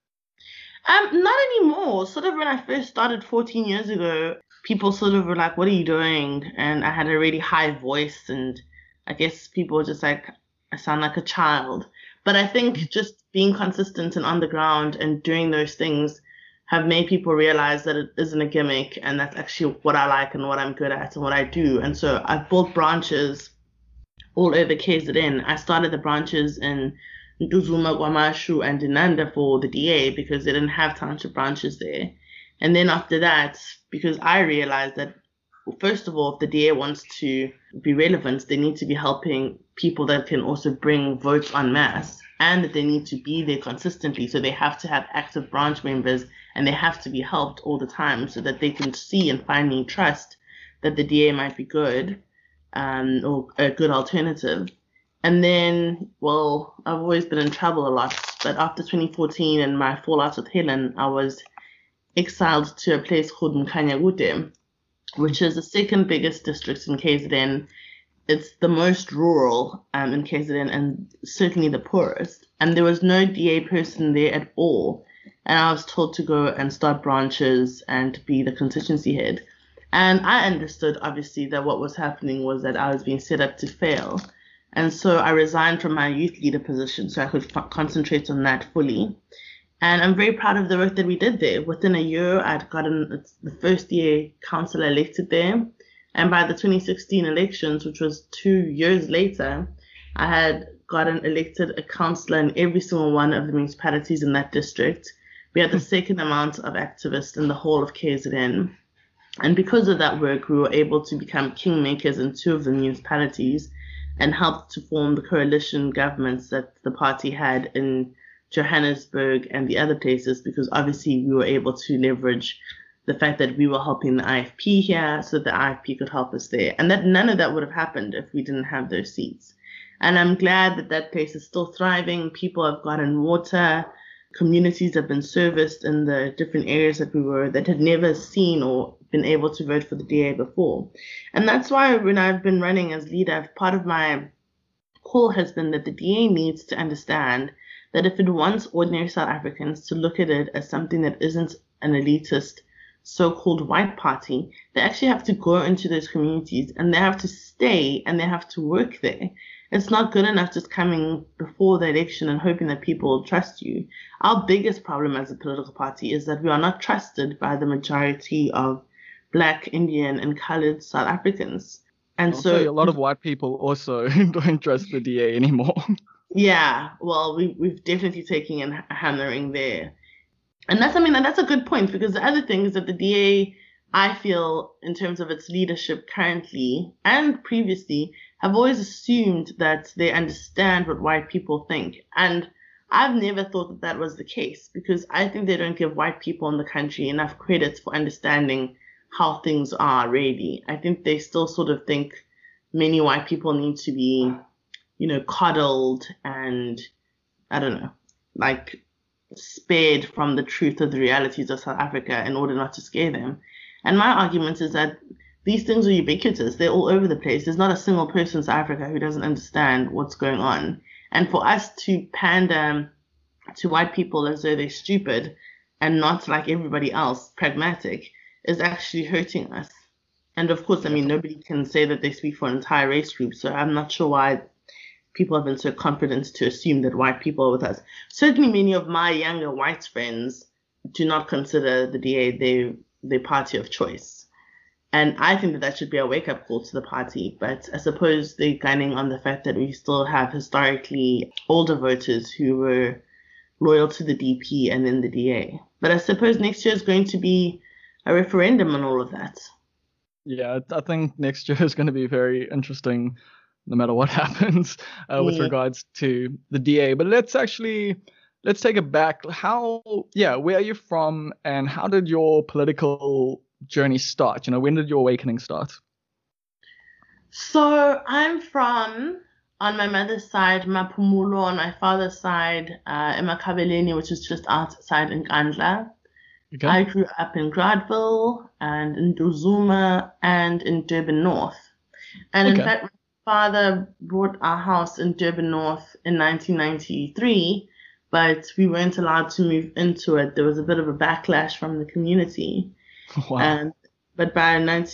Not anymore. Sort of when I first started 14 years ago, people sort of were like, "What are you doing?" And I had a really high voice, and I guess people were just like, I sound like a child. But I think just being consistent and on the ground and doing those things have made people realize that it isn't a gimmick, and that's actually what I like and what I'm good at and what I do. And so I've built branches all over KZN. I started the branches in Ntuzuma, Guamashu, and Dinanda for the DA because they didn't have township branches there. And then after that, because I realized that, first of all, if the DA wants to be relevant, they need to be helping people that can also bring votes en masse, and that they need to be there consistently. So they have to have active branch members, and they have to be helped all the time so that they can see and finally trust that the DA might be good, or a good alternative. And then, well, I've always been in trouble a lot. But after 2014 and my fallout with Helen, I was exiled to a place called Mkhanyakude, which is the second biggest district in KZN. It's the most rural in KZN, and certainly the poorest. And there was no DA person there at all. And I was told to go and start branches and be the constituency head. And I understood, obviously, that what was happening was that I was being set up to fail. And so I resigned from my youth leader position so I could concentrate on that fully. And I'm very proud of the work that we did there. Within a year, I'd gotten the first DA councillor elected there. And by the 2016 elections, which was 2 years later, I had gotten elected a councillor in every single one of the municipalities in that district. We had the second amount of activists in the whole of KZN. And because of that work, we were able to become kingmakers in 2 of the municipalities and helped to form the coalition governments that the party had in Johannesburg and the other places, because obviously we were able to leverage the fact that we were helping the IFP here so that the IFP could help us there. And that none of that would have happened if we didn't have those seats. And I'm glad that that place is still thriving. People have gotten water. Communities have been serviced in the different areas that had never seen or been able to vote for the DA before. And that's why when I've been running as leader, part of my call has been that the DA needs to understand that if it wants ordinary South Africans to look at it as something that isn't an elitist so-called white party, they actually have to go into those communities and they have to stay and they have to work there. It's not good enough just coming before the election and hoping that people trust you. Our biggest problem as a political party is that we are not trusted by the majority of Black, Indian, and colored South Africans. And I'll so say a lot of white people also don't trust the DA anymore. Yeah, well, we've definitely taken a hammering there. And that's a good point, because the other thing is that the DA, I feel, in terms of its leadership currently and previously, have always assumed that they understand what white people think. And I've never thought that that was the case, because I think they don't give white people in the country enough credit for understanding how things are really. I think they still sort of think many white people need to be, coddled and, I don't know, like spared from the truth of the realities of South Africa in order not to scare them. And my argument is that these things are ubiquitous. They're all over the place. There's not a single person in South Africa who doesn't understand what's going on. And for us to pander to white people as though they're stupid and not, like everybody else, pragmatic, is actually hurting us. And of course, I mean, nobody can say that they speak for an entire race group. So I'm not sure why people have been so confident to assume that white people are with us. Certainly, many of my younger white friends do not consider the DA their party of choice. And I think that should be a wake-up call to the party. But I suppose they're gunning on the fact that we still have historically older voters who were loyal to the DP and then the DA. But I suppose next year is going to be a referendum on all of that. Yeah, I think next year is going to be very interesting no matter what happens with regards to the DA. But let's take it back. Where are you from and how did your political journey start? When did your awakening start? So I'm from, on my mother's side, Maphumulo, on my father's side, Emakhabeleni, which is just outside Nkandla. Okay. I grew up in Gradville and in Duzuma and in Durban North. And in fact, my father bought our house in Durban North in 1993, but we weren't allowed to move into it. There was a bit of a backlash from the community. Wow. But by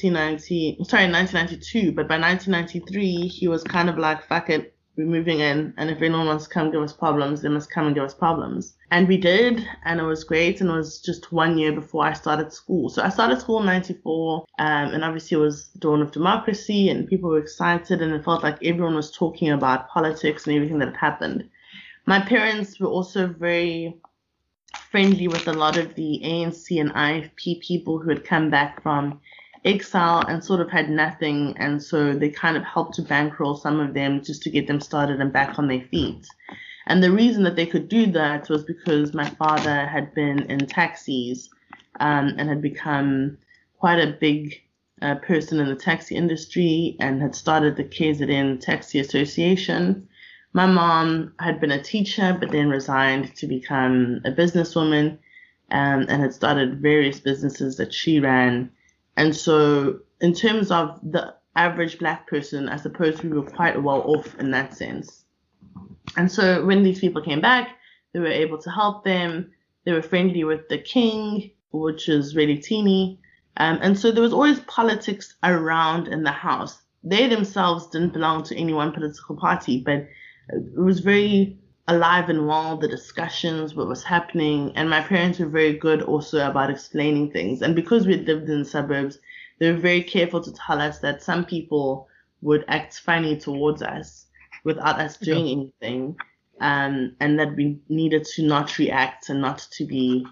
1992, but by 1993, he was kind of like, fuck it, we're moving in. And if anyone wants to come give us problems, they must come and give us problems. And we did, and it was great. And it was just 1 year before I started school. So I started school in 94, and obviously it was the dawn of democracy, and people were excited, and it felt like everyone was talking about politics and everything that had happened. My parents were also very friendly with a lot of the ANC and IFP people who had come back from exile and sort of had nothing, and so they kind of helped to bankroll some of them just to get them started and back on their feet. And the reason that they could do that was because my father had been in taxis and had become quite a big person in the taxi industry and had started the KZN Taxi Association. My mom had been a teacher but then resigned to become a businesswoman and had started various businesses that she ran. And so in terms of the average black person, I suppose we were quite well off in that sense. And so when these people came back, they were able to help them. They were friendly with the king, which is really teeny. And so there was always politics around in the house. They themselves didn't belong to any one political party, but it was very alive and well, the discussions, what was happening. And my parents were very good also about explaining things. And because we lived in the suburbs, they were very careful to tell us that some people would act funny towards us without us doing anything. And that we needed to not react and not to be,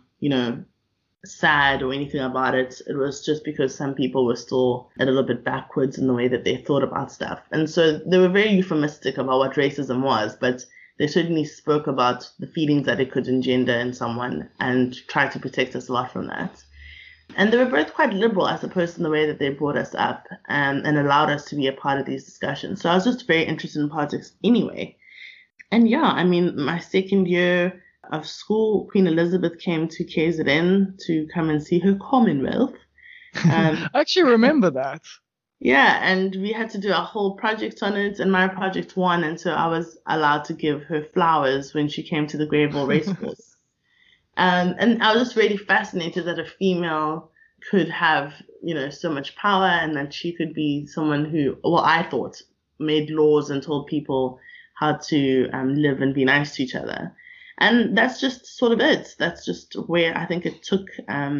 sad or anything about it. It was just because some people were still a little bit backwards in the way that they thought about stuff. And so they were very euphemistic about what racism was, but they certainly spoke about the feelings that it could engender in someone and tried to protect us a lot from that. And they were both quite liberal, I suppose, in the way that they brought us up and allowed us to be a part of these discussions. So I was just very interested in politics anyway. And my second year of school, Queen Elizabeth came to KZN to come and see her Commonwealth. I actually remember that. Yeah, and we had to do a whole project on it, and my project won, and so I was allowed to give her flowers when she came to the Greyville Racecourse. And I was just really fascinated that a female could have, so much power, and that she could be someone who, I thought, made laws and told people how to live and be nice to each other. And that's just sort of it. That's just where I think it took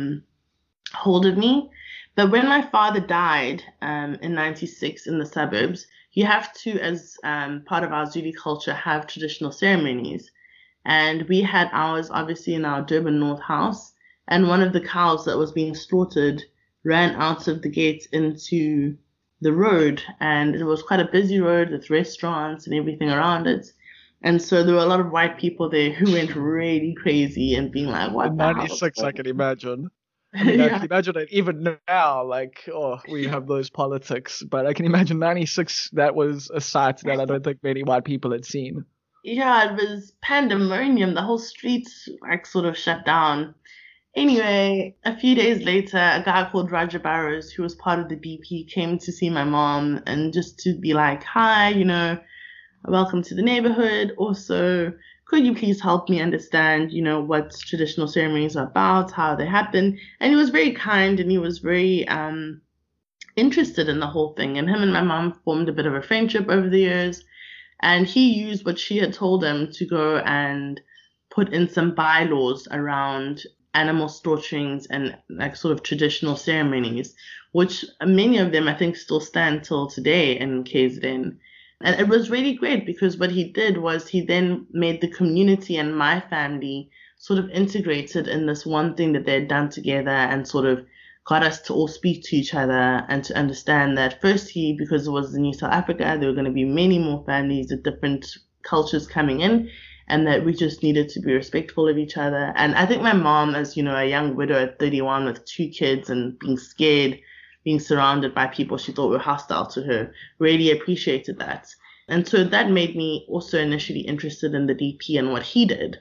hold of me. But when my father died in 96 in the suburbs, you have to, as part of our Zulu culture, have traditional ceremonies. And we had ours, obviously, in our Durban North house. And one of the cows that was being slaughtered ran out of the gate into the road. And it was quite a busy road with restaurants and everything around it. And so there were a lot of white people there who went really crazy and being like, what in the 96, I can imagine. I can imagine it even now, we have those politics. But I can imagine 96, that was a sight that I don't think many white people had seen. Yeah, it was pandemonium. The whole streets sort of shut down. Anyway, a few days later, a guy called Roger Barrows, who was part of the DP, came to see my mom and just to be like, hi, welcome to the neighborhood. Also, could you please help me understand, what traditional ceremonies are about, how they happen? And he was very kind and he was very interested in the whole thing. And him and my mom formed a bit of a friendship over the years. And he used what she had told him to go and put in some bylaws around animal slaughterings and like sort of traditional ceremonies, which many of them I think still stand till today in KZN. And it was really great because what he did was he then made the community and my family sort of integrated in this one thing that they had done together, and sort of got us to all speak to each other and to understand that firstly, because it was the New South Africa, there were going to be many more families with different cultures coming in, and that we just needed to be respectful of each other. And I think my mom, as you know, a young widow at 31 with 2 kids and being scared, being surrounded by people she thought were hostile to her, really appreciated that. And so that made me also initially interested in the DP and what he did.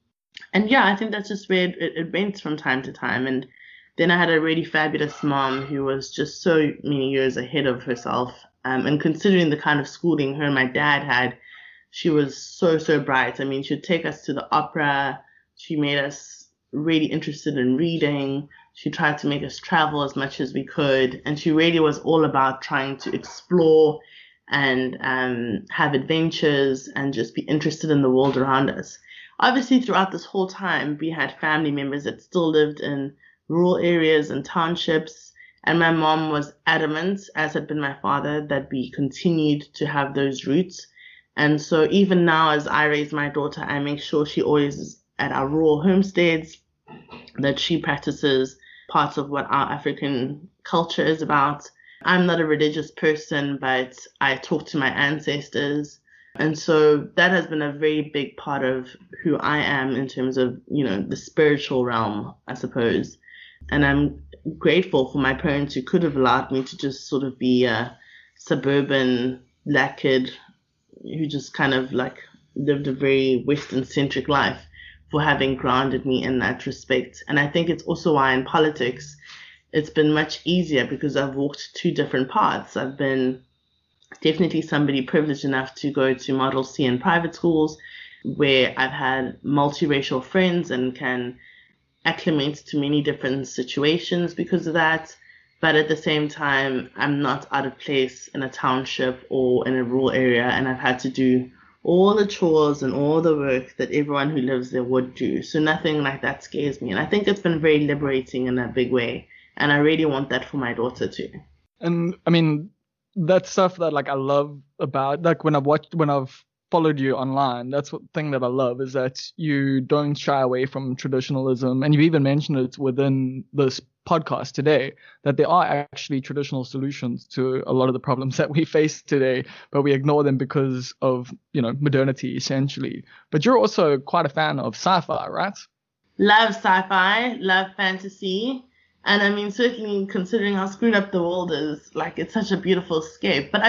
And yeah, I think that's just where it went from time to time. And then I had a really fabulous mom who was just so many years ahead of herself. And considering the kind of schooling her and my dad had, she was so, so bright. I mean, she'd take us to the opera. She made us really interested in reading. She tried to make us travel as much as we could. And she really was all about trying to explore and have adventures and just be interested in the world around us. Obviously, throughout this whole time, we had family members that still lived in rural areas and townships. And my mom was adamant, as had been my father, that we continued to have those roots. And so even now, as I raise my daughter, I make sure she always is at our rural homesteads, that she practices parts of what our African culture is about. I'm not a religious person, but I talk to my ancestors. And so that has been a very big part of who I am in terms of, the spiritual realm, I suppose. And I'm grateful for my parents who could have allowed me to just sort of be a suburban black kid who just kind of like lived a very Western-centric life, for having grounded me in that respect. And I think it's also why in politics it's been much easier, because I've walked 2 different paths. I've been definitely somebody privileged enough to go to Model C and private schools, where I've had multiracial friends and can acclimate to many different situations because of that. But at the same time, I'm not out of place in a township or in a rural area, and I've had to do all the chores and all the work that everyone who lives there would do. So nothing like that scares me. And I think it's been very liberating in a big way. And I really want that for my daughter too. And I mean, that's stuff that like I love about, like when I've followed you online, that's one thing that I love, is that you don't shy away from traditionalism. And you even mentioned it within this podcast today, that there are actually traditional solutions to a lot of the problems that we face today, but we ignore them because of, modernity essentially. But you're also quite a fan of sci-fi, right? Love sci-fi, love fantasy. And I mean, certainly considering how screwed up the world is, like, it's such a beautiful escape. But I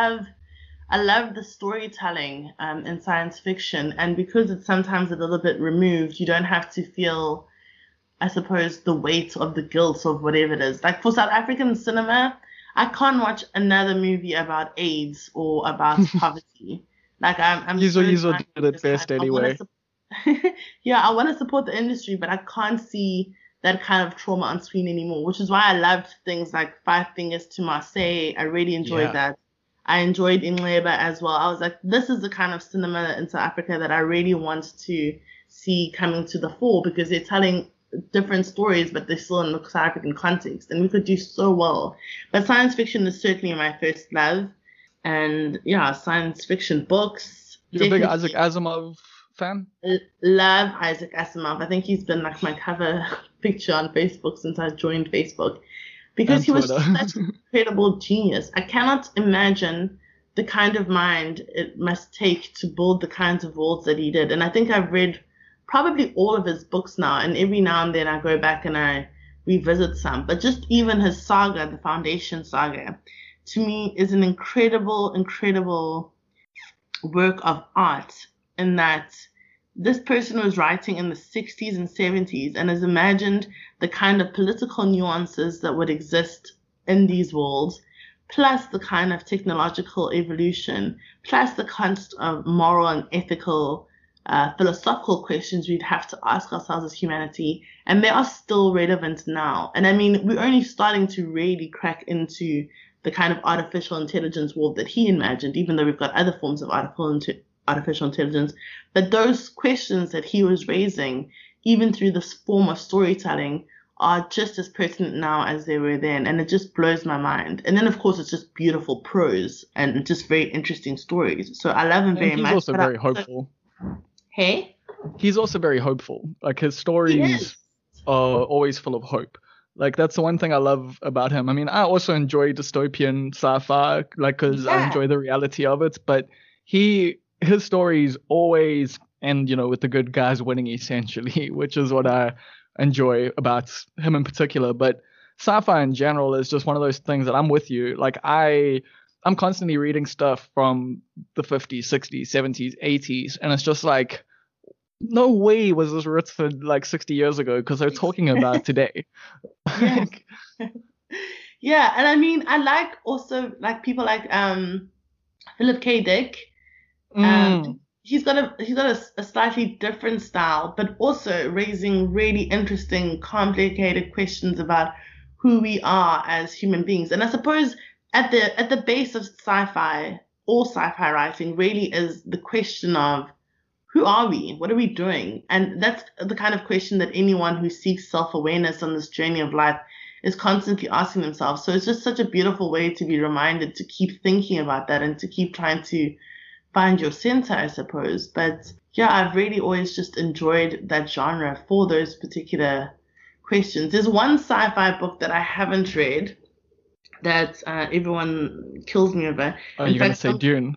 love the storytelling in science fiction. And because it's sometimes a little bit removed, you don't have to feel, I suppose, the weight of the guilt of whatever it is. Like for South African cinema, I can't watch another movie about AIDS or about poverty. Like I'm you did it best anyway. I want to support the industry, but I can't see that kind of trauma on screen anymore, which is why I loved things like Five Fingers to Marseille. I really enjoyed that. I enjoyed Ingleba as well. I was like, this is the kind of cinema in South Africa that I really want to see coming to the fore, because they're telling different stories, but they're still in the South African context, and we could do so well. But science fiction is certainly my first love. And yeah, science fiction books. You're a big Isaac Asimov fan? Love Isaac Asimov. I think he's been like my cover picture on Facebook since I joined Facebook, because he was such an incredible genius. I cannot imagine the kind of mind it must take to build the kinds of worlds that he did. And I think I've read probably all of his books now, and every now and then I go back and I revisit some. But just even his saga, the Foundation saga, to me is an incredible, incredible work of art, in that this person was writing in the 60s and 70s and has imagined the kind of political nuances that would exist in these worlds, plus the kind of technological evolution, plus the kind of moral and ethical philosophical questions we'd have to ask ourselves as humanity, and they are still relevant now. And I mean, we're only starting to really crack into the kind of artificial intelligence world that he imagined, even though we've got other forms of artificial intelligence. But those questions that he was raising, even through this form of storytelling, are just as pertinent now as they were then. And it just blows my mind. And then, of course, it's just beautiful prose and just very interesting stories. So I love him very he's much. He's also very hopeful. Hey? He's also very hopeful. Like, his stories are always full of hope. Like, that's the one thing I love about him. I mean, I also enjoy dystopian sci-fi, like, because I enjoy the reality of it. But his stories always end, with the good guys winning, essentially, which is what I enjoy about him in particular. But sci-fi in general is just one of those things that I'm with you. Like, I'm constantly reading stuff from the 50s, 60s, 70s, 80s, and it's just like, no way was this written like 60 years ago, because they're talking about it today. Yeah. Yeah, and I mean, I like also like people like Philip K. Dick. He's got a slightly different style, but also raising really interesting, complicated questions about who we are as human beings. And I suppose at the base of sci-fi, all sci-fi writing really is the question of, who are we? What are we doing? And that's the kind of question that anyone who seeks self-awareness on this journey of life is constantly asking themselves. So it's just such a beautiful way to be reminded to keep thinking about that and to keep trying to find your center, I suppose. But yeah, I've really always just enjoyed that genre for those particular questions. There's one sci-fi book that I haven't read that everyone kills me over. Oh, you're going to say Dune?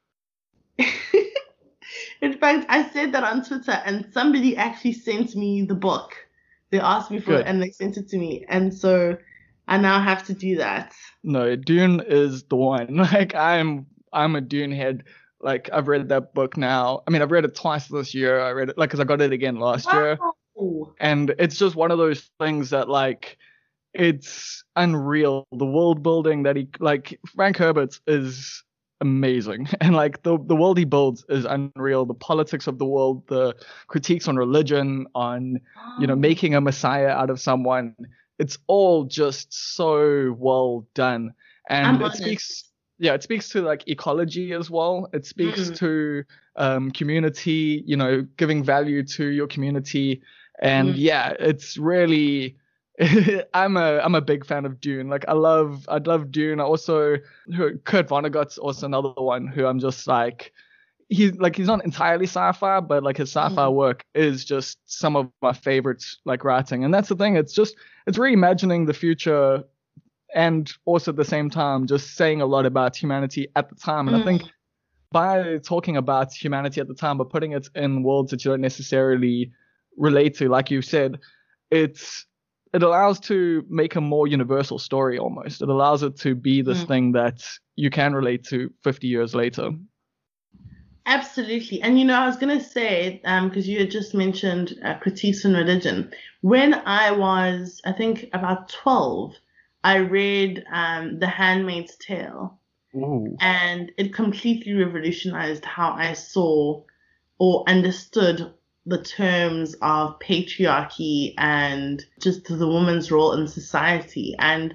In fact, I said that on Twitter, and somebody actually sent me the book. They asked me for it, and they sent it to me. And so I now have to do that. No, Dune is the one. Like, I'm a Dune head. Like, I've read that book now. I mean, I've read it twice this year. I read it, like, because I got it again last year. And it's just one of those things that, like, it's unreal. The world building that Frank Herbert is amazing. And, like, the world he builds is unreal. The politics of the world, the critiques on religion, on, making a messiah out of someone. It's all just so well done. And it speaks to like ecology as well. It speaks to community, giving value to your community. And it's really, I'm a big fan of Dune. Like, I love Dune. I also, Kurt Vonnegut's also another one who I'm just like, he's not entirely sci-fi, but like his sci-fi work is just some of my favorites, like, writing. And that's the thing. It's reimagining the future, and also at the same time just saying a lot about humanity at the time. And I think by talking about humanity at the time, but putting it in worlds that you don't necessarily relate to, like you said, it allows to make a more universal story almost. It allows it to be this thing that you can relate to 50 years later. Absolutely. And, I was going to say, because you had just mentioned critiques on religion. When I was, I think, about 12, I read The Handmaid's Tale. Ooh. And it completely revolutionized how I saw or understood the terms of patriarchy and just the woman's role in society. And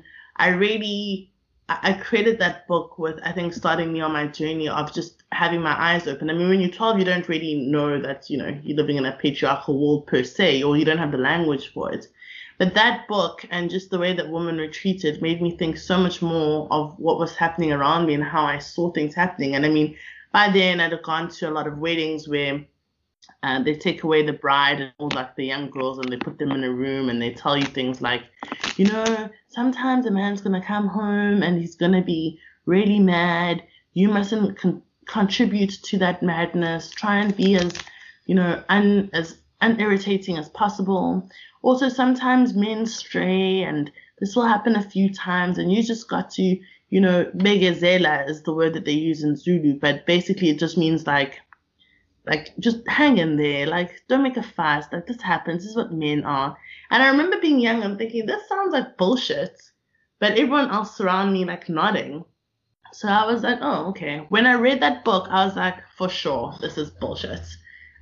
I credit that book with, I think, starting me on my journey of just having my eyes open. I mean, when you're 12, you don't really know that, you're living in a patriarchal world per se, or you don't have the language for it. But that book and just the way that women were treated made me think so much more of what was happening around me and how I saw things happening. And I mean, by then I'd have gone to a lot of weddings where they take away the bride and all, like, the young girls, and they put them in a room and they tell you things like, sometimes a man's going to come home and he's going to be really mad. You mustn't contribute to that madness. Try and be as, as unirritating as possible. Also, sometimes men stray, and this will happen a few times, and you just got to, begezela is the word that they use in Zulu, but basically it just means like just hang in there, like, don't make a fuss, like, this happens, this is what men are. And I remember being young and thinking, this sounds like bullshit, but everyone else around me, like, nodding. So I was like, oh, okay. When I read that book, I was like, for sure, this is bullshit.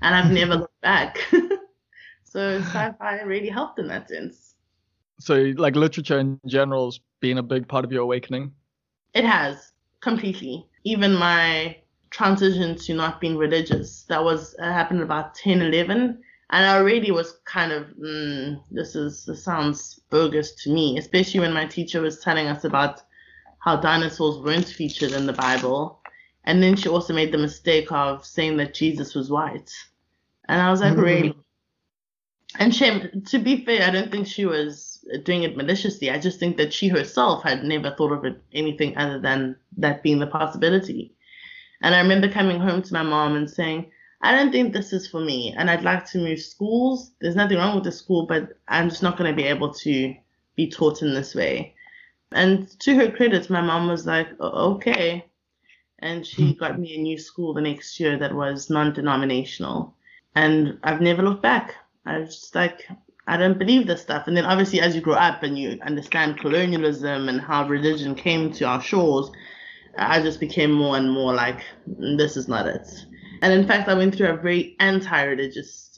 and I've never looked back. So sci-fi really helped in that sense. So like literature in general has been a big part of your awakening? It has, completely. Even my transition to not being religious, that was happened about 10, 11. And I already was kind of, this sounds bogus to me, especially when my teacher was telling us about how dinosaurs weren't featured in the Bible. And then she also made the mistake of saying that Jesus was white. And I was like, really? And shame, to be fair, I don't think she was doing it maliciously. I just think that she herself had never thought of it anything other than that being the possibility. And I remember coming home to my mom and saying, I don't think this is for me, and I'd like to move schools. There's nothing wrong with the school, but I'm just not going to be able to be taught in this way. And to her credit, my mom was like, okay. And she got me a new school the next year that was non-denominational. And I've never looked back. I was just like, I don't believe this stuff. And then obviously as you grow up and you understand colonialism and how religion came to our shores, I just became more and more like, this is not it. And in fact, I went through a very anti-religious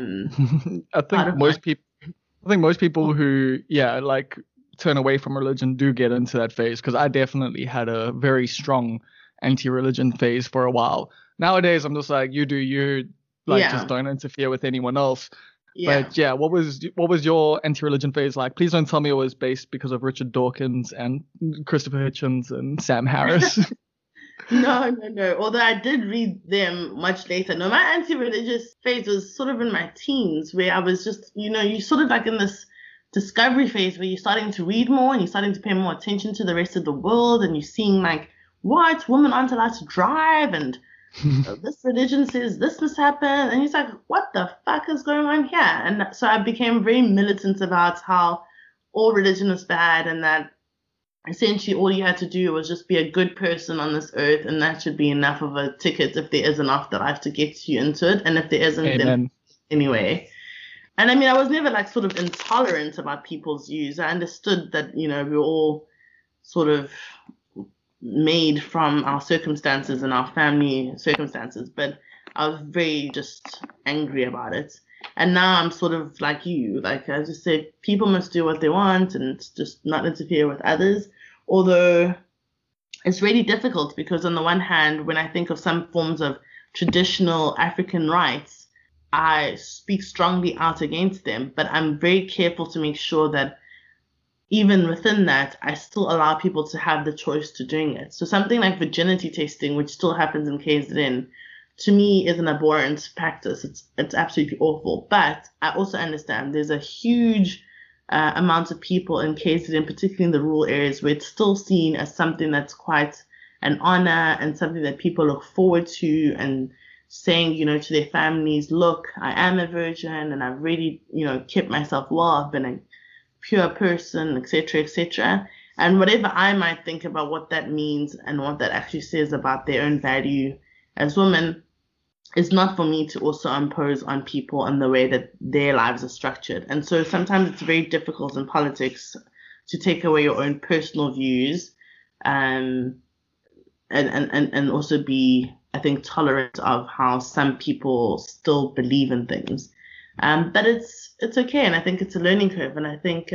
I think most people who like turn away from religion do get into that phase, because I definitely had a very strong anti-religion phase for a while. Nowadays I'm just like, you do you, like just don't interfere with anyone else. Yeah. But yeah, what was your anti-religion phase like? Please don't tell me it was based because of Richard Dawkins and Christopher Hitchens and Sam Harris. No. Although I did read them much later. No, my anti-religious phase was sort of in my teens, where I was just, you sort of like in this discovery phase where you're starting to read more and you're starting to pay more attention to the rest of the world, and you're seeing like, what, women aren't allowed to drive, and this religion says this must happen, and he's like, what the fuck is going on here? And so I became very militant about how all religion was bad, and that essentially all you had to do was just be a good person on this earth, and that should be enough of a ticket if there is an afterlife to get you into it, and if there isn't, Amen. then anyway. And I mean, I was never like sort of intolerant about people's views. I understood that, we're all sort of made from our circumstances and our family circumstances, but I was very just angry about it. And now I'm sort of like you, like I just said, people must do what they want and just not interfere with others. Although it's really difficult, because on the one hand, when I think of some forms of traditional African rights, I speak strongly out against them, but I'm very careful to make sure that even within that, I still allow people to have the choice to doing it. So something like virginity testing, which still happens in KZN, to me is an abhorrent practice. It's absolutely awful. But I also understand there's a huge amount of people in KZN, particularly in the rural areas, where it's still seen as something that's quite an honor and something that people look forward to, and saying, to their families, look, I am a virgin and I've really, kept myself well. I've been a pure person, etc., etc. And whatever I might think about what that means and what that actually says about their own value as women, is not for me to also impose on people in the way that their lives are structured. And so sometimes it's very difficult in politics to take away your own personal views, and also be, I think, tolerant of how some people still believe in things. But it's okay, and I think it's a learning curve, and I think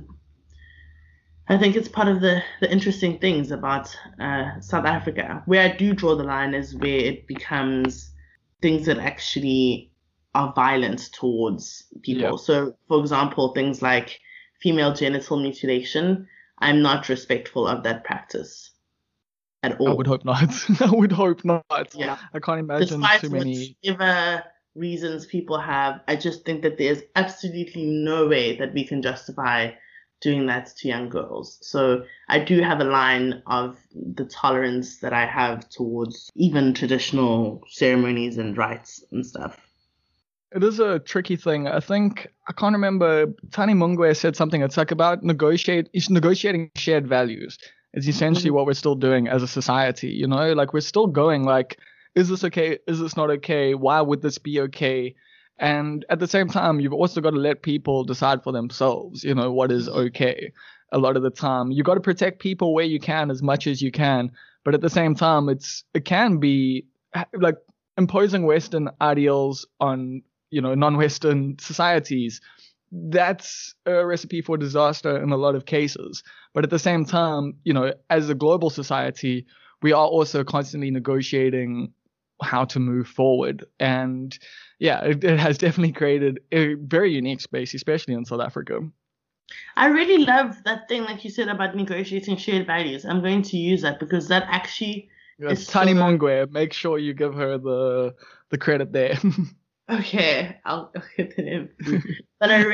it's part of the interesting things about South Africa. Where I do draw the line is where it becomes things that actually are violent towards people. Yeah. So, for example, things like female genital mutilation, I'm not respectful of that practice at all. I would hope not. I would hope not. Yeah. I can't imagine Despite too many. Whatever reasons people have, I just think that there's absolutely no way that we can justify doing that to young girls. So I do have a line of the tolerance that I have towards even traditional ceremonies and rites and stuff. It is a tricky thing. I can't remember, Tani Mungwe said something. It's like about negotiating shared values. It's essentially what we're still doing as a society, like we're still going like, is this okay? Is this not okay? Why would this be okay? And at the same time, you've also got to let people decide for themselves, what is okay. A lot of the time, you got to protect people where you can as much as you can. But at the same time, it can be like imposing Western ideals on, non-Western societies, that's a recipe for disaster in a lot of cases. But at the same time, as a global society, we are also constantly negotiating how to move forward. And yeah, it has definitely created a very unique space, especially in South Africa. I really love that thing, like you said, about negotiating shared values. I'm going to use that because that actually is Tani Mongwe. Make sure you give her the credit there. Okay, I'll get the name. But I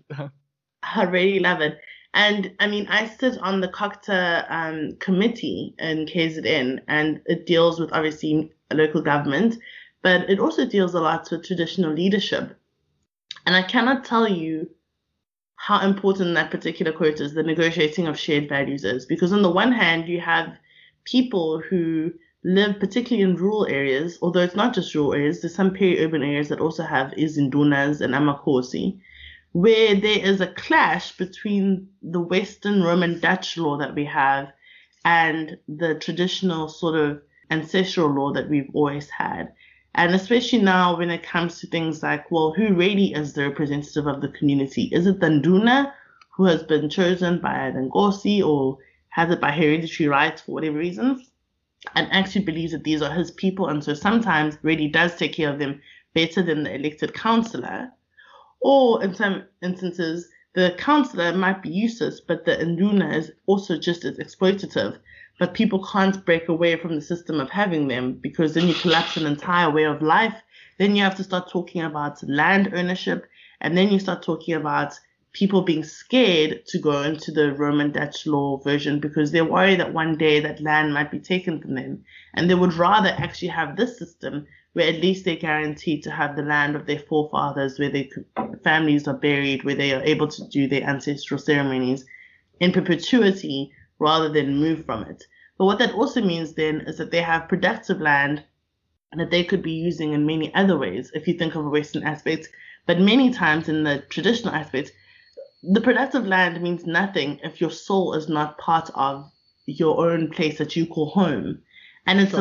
really love it. And I mean, I sit on the COCTA committee in KZN, and it deals with obviously local government, but it also deals a lot with traditional leadership. And I cannot tell you how important that particular quote is, the negotiating of shared values is, because on the one hand, you have people who live particularly in rural areas, although it's not just rural areas, there's some peri-urban areas that also have izindunas and amakhosi, where there is a clash between the Western Roman Dutch law that we have and the traditional sort of ancestral law that we've always had. And especially now when it comes to things like, well, who really is the representative of the community? Is it the Nduna, who has been chosen by the Nkosi or has it by hereditary rights for whatever reasons, and actually believes that these are his people, and so sometimes really does take care of them better than the elected councillor? Or in some instances, the councillor might be useless, but the Nduna is also just as exploitative. But people can't break away from the system of having them, because then you collapse an entire way of life. Then you have to start talking about land ownership, and then you start talking about people being scared to go into the Roman Dutch law version because they're worried that one day that land might be taken from them. And they would rather actually have this system where at least they're guaranteed to have the land of their forefathers, where their families are buried, where they are able to do their ancestral ceremonies in perpetuity rather than move from it. But what that also means then is that they have productive land that they could be using in many other ways, if you think of a Western aspect. But many times in the traditional aspects, the productive land means nothing if your soul is not part of your own place that you call home. And it's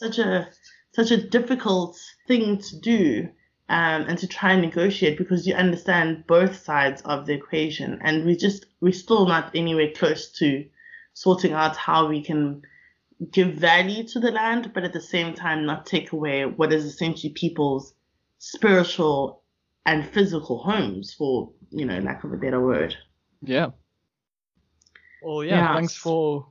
such a difficult thing to do and to try and negotiate, because you understand both sides of the equation. And we're still not anywhere close to sorting out how we can give value to the land, but at the same time not take away what is essentially people's spiritual and physical homes, for lack of a better word. Yeah. Well, yeah. Thanks for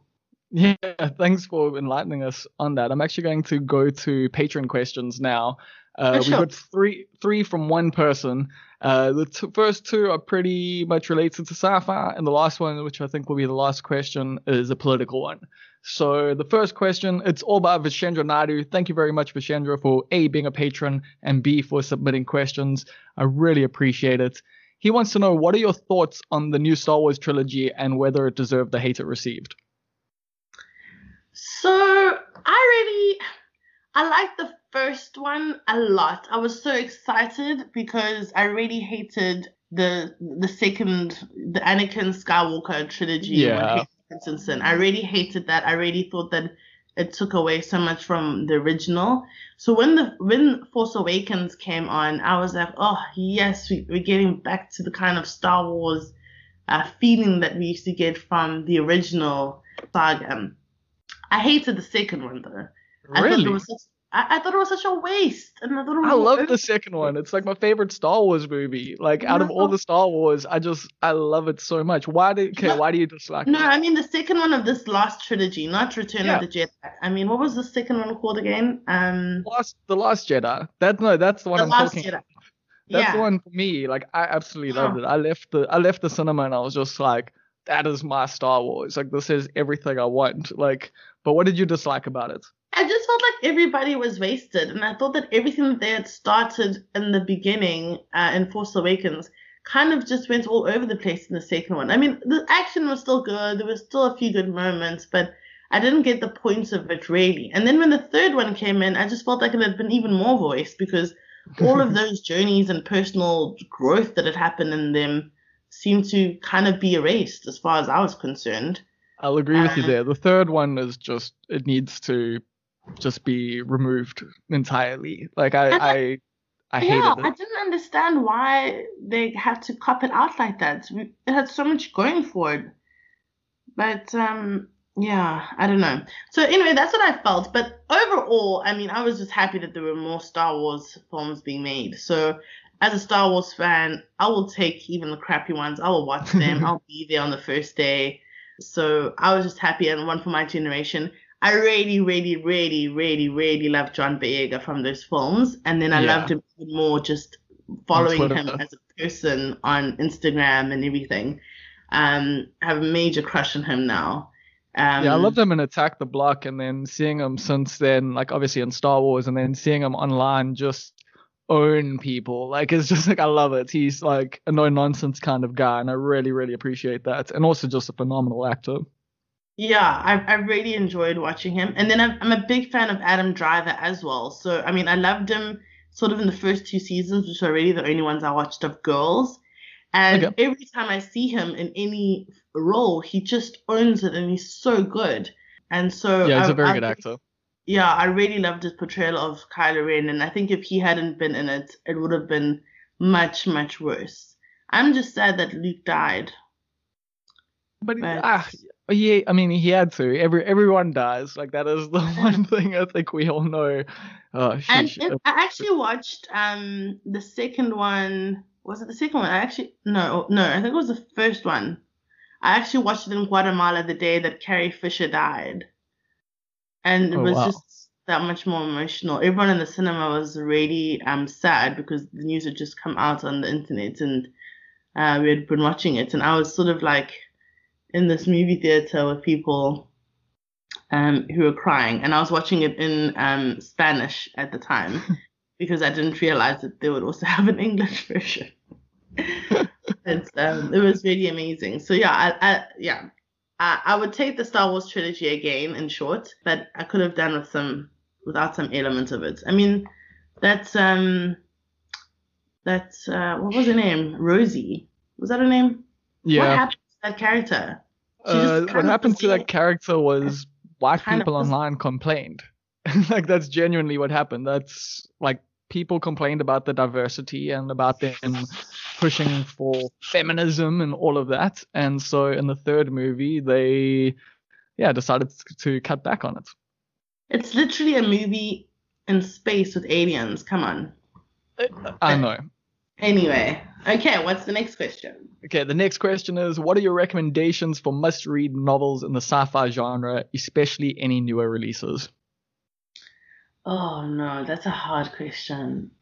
enlightening us on that. I'm actually going to go to Patreon questions now. We've got three from one person. The first two are pretty much related to sci-fi, and the last one, which I think will be the last question, is a political one. So the first question, it's all about Vishendra Naidu. Thank you very much, Vishendra, for A, being a patron, and B, for submitting questions. I really appreciate it. He wants to know, what are your thoughts on the new Star Wars trilogy and whether it deserved the hate it received? So I like the first one a lot. I was so excited because I really hated the second, the Anakin Skywalker trilogy. Yeah. I really hated that. I really thought that it took away so much from the original. So when Force Awakens came on, I was like, oh yes, we're getting back to the kind of Star Wars feeling that we used to get from the original saga. I hated the second one though. Really? I thought it was such a waste. And I love the second one. It's like my favorite Star Wars movie. Like out of all the Star Wars, I love it so much. Why do you dislike it? No, I mean the second one of this last trilogy, not Return of the Jedi. I mean, what was the second one called again? The Last Jedi. That's the one I'm talking about. That's the one for me. Like I absolutely loved it. I left the cinema and I was just like, that is my Star Wars. Like this is everything I want. Like, but what did you dislike about it? I just felt like everybody was wasted, and I thought that everything that they had started in the beginning in Force Awakens kind of just went all over the place in the second one. I mean, the action was still good. There was still a few good moments, but I didn't get the points of it really. And then when the third one came in, I just felt like it had been even more voiced, because all of those journeys and personal growth that had happened in them seemed to kind of be erased as far as I was concerned. I'll agree with you there. The third one is just, it needs to just be removed entirely. Like I hated Yeah, it. I didn't understand why they had to cop it out like that. It had so much going for it. But yeah, I don't know. So anyway, that's what I felt. But overall, I mean, I was just happy that there were more Star Wars films being made. So as a Star Wars fan, I will take even the crappy ones. I will watch them. I'll be there on the first day. So I was just happy, and one for my generation. I really, really, really, really, really loved John Boyega from those films, and then I Yeah. loved him even more just following him as a person on Instagram and everything. I have a major crush on him now. Yeah, I loved him in Attack the Block, and then seeing him since then, like obviously in Star Wars, and then seeing him online just own people. Like it's just like I love it. He's like a no nonsense kind of guy, and I really, really appreciate that. And also just a phenomenal actor. Yeah, I really enjoyed watching him. And then I'm a big fan of Adam Driver as well. So, I mean, I loved him sort of in the first 2 seasons, which are really the only ones I watched of Girls. And Okay. every time I see him in any role, he just owns it and he's so good. And so Yeah, he's a very good actor. Yeah, I really loved his portrayal of Kylo Ren. And I think if he hadn't been in it, it would have been much, much worse. I'm just sad that Luke died. But yeah, I mean, he had to. Everyone dies. Like that is the one thing I think we all know. And I actually watched the second one. Was it the second one? No, I think it was the first one. I actually watched it in Guatemala the day that Carrie Fisher died, and it was just that much more emotional. Everyone in the cinema was really sad because the news had just come out on the internet, and we had been watching it, and I was sort of like in this movie theater with people who were crying, and I was watching it in Spanish at the time because I didn't realize that they would also have an English version. It was really amazing. So yeah, I would take the Star Wars trilogy again, in short, but I could have done without some element of it. I mean, that's what was her name? Rosie. Was that her name? Yeah. What happened to that character? What happened to that character was white people online complained. Like that's genuinely what happened. That's like people complained about the diversity and about them pushing for feminism and all of that. And so in the third movie, they decided to cut back on it. It's literally a movie in space with aliens. Come on. I know. Anyway, okay, what's the next question? Okay, the next question is, what are your recommendations for must-read novels in the sci-fi genre, especially any newer releases? Oh, no, that's a hard question.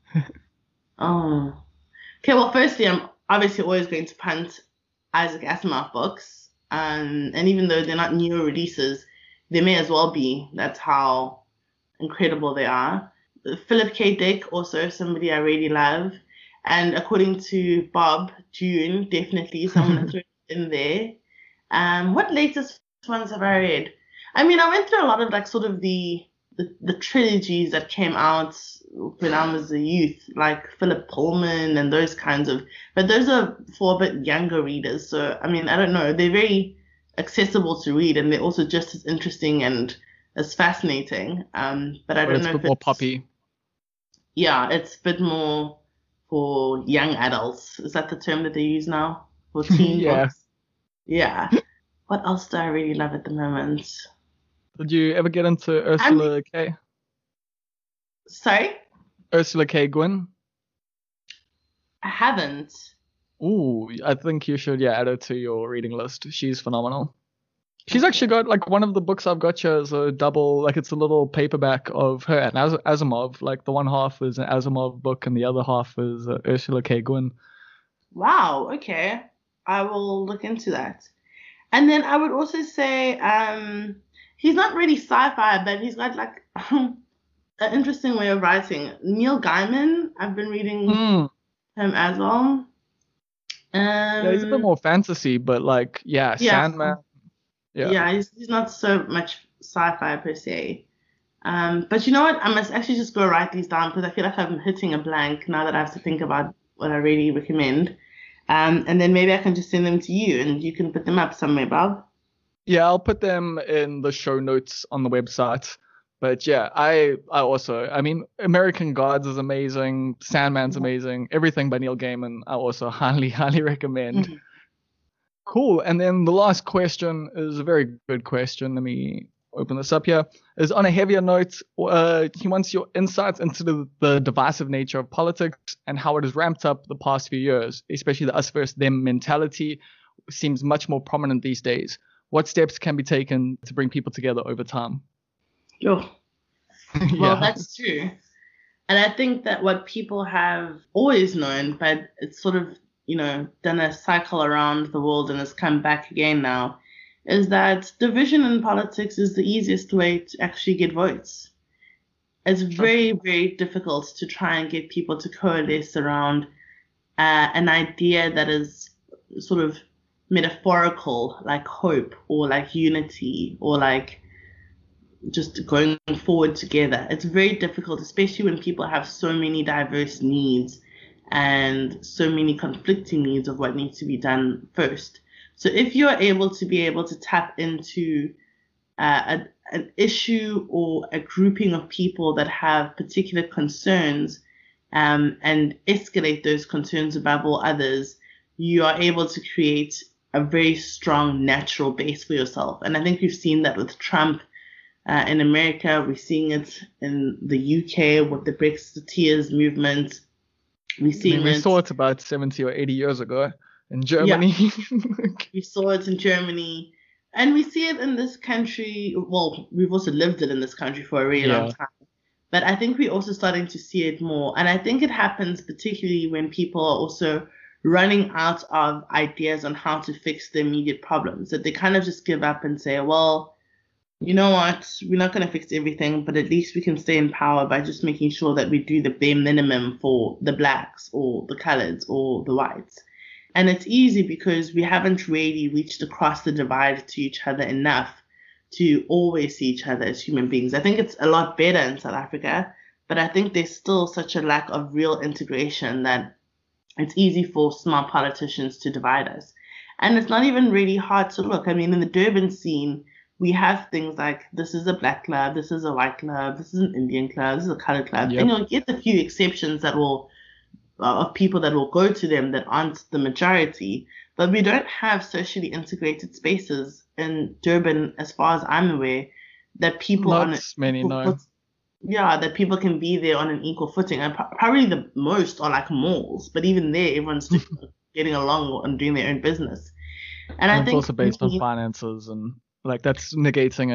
Oh. Okay, well, firstly, I'm obviously always going to punt Isaac Asimov books. And even though they're not newer releases, they may as well be. That's how incredible they are. Philip K. Dick, also somebody I really love. And according to Bob, June, definitely someone that's in there. What latest ones have I read? I mean, I went through a lot of like sort of the trilogies that came out when I was a youth, like Philip Pullman and those kinds of, but those are for a bit younger readers. So, I mean, I don't know. They're very accessible to read and they're also just as interesting and as fascinating. But I don't know if it's more poppy. Yeah, it's a bit more for young adults. Is that the term that they use now? For teen books? Yeah. What else do I really love at the moment? Did you ever get into Ursula K? Sorry? Ursula K. Guin? I haven't. Ooh, I think you should add her to your reading list. She's phenomenal. She's actually got, like, one of the books I've got here is a double, like, it's a little paperback of her and Asimov. Like, the one half is an Asimov book and the other half is Ursula K. Guin. Wow, okay. I will look into that. And then I would also say, he's not really sci-fi, but he's got, like, an interesting way of writing. Neil Gaiman, I've been reading him as well. He's a bit more fantasy, but, like, Sandman. Yeah, he's not so much sci-fi per se. But you know what? I must actually just go write these down because I feel like I'm hitting a blank now that I have to think about what I really recommend. And then maybe I can just send them to you and you can put them up somewhere, Bob. Yeah, I'll put them in the show notes on the website. But yeah, I also, I mean, American Gods is amazing. Sandman's amazing. Everything by Neil Gaiman, I also highly recommend. Mhm. Cool. And then the last question is a very good question. Let me open this up here. Is on a heavier note, he wants your insights into the divisive nature of politics and how it has ramped up the past few years, especially the us versus them mentality seems much more prominent these days. What steps can be taken to bring people together over time? Sure. Yeah. Well, that's true. And I think that what people have always known, but it's sort of, done a cycle around the world and has come back again now, is that division in politics is the easiest way to actually get votes. It's very, very difficult to try and get people to coalesce around an idea that is sort of metaphorical, like hope or like unity or like just going forward together. It's very difficult, especially when people have so many diverse needs and so many conflicting needs of what needs to be done first. So if you're able to tap into an issue or a grouping of people that have particular concerns and escalate those concerns above all others, you are able to create a very strong natural base for yourself. And I think we've seen that with Trump in America. We're seeing it in the UK with the Brexiteers movement. We saw it about 70 or 80 years ago in Germany. Yeah. We saw it in Germany. And we see it in this country. Well, we've also lived it in this country for a really long time. But I think we're also starting to see it more. And I think it happens particularly when people are also running out of ideas on how to fix the immediate problems. That they kind of just give up and say, well, you know what, we're not going to fix everything, but at least we can stay in power by just making sure that we do the bare minimum for the blacks or the coloreds or the whites. And it's easy because we haven't really reached across the divide to each other enough to always see each other as human beings. I think it's a lot better in South Africa, but I think there's still such a lack of real integration that it's easy for smart politicians to divide us. And it's not even really hard to look. I mean, in the Durban scene, we have things like this is a black club, this is a white club, this is an Indian club, this is a colored club. Yep. And you'll get the few exceptions that will of people that will go to them that aren't the majority. But we don't have socially integrated spaces in Durban, as far as I'm aware, that people that people can be there on an equal footing. And probably the most are like malls, but even there, everyone's just getting along and doing their own business. And I think it's also based on finances, and like that's negating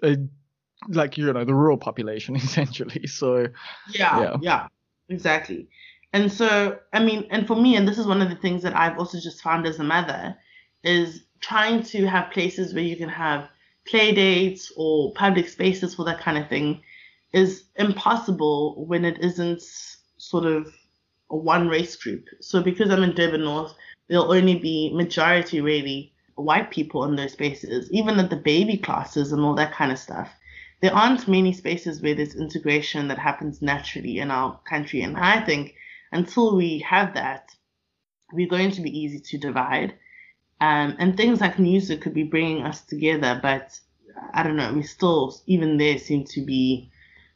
the rural population essentially. So yeah, exactly. And so, I mean, and for me, and this is one of the things that I've also just found as a mother, is trying to have places where you can have play dates or public spaces for that kind of thing is impossible when it isn't sort of a one race group. So because I'm in Durban North, there'll only be majority really white people in those spaces, even at the baby classes and all that kind of stuff. There aren't many spaces where there's integration that happens naturally in our country. And I think until we have that, we're going to be easy to divide. And things like music could be bringing us together, but I don't know, we still, even there, seem to be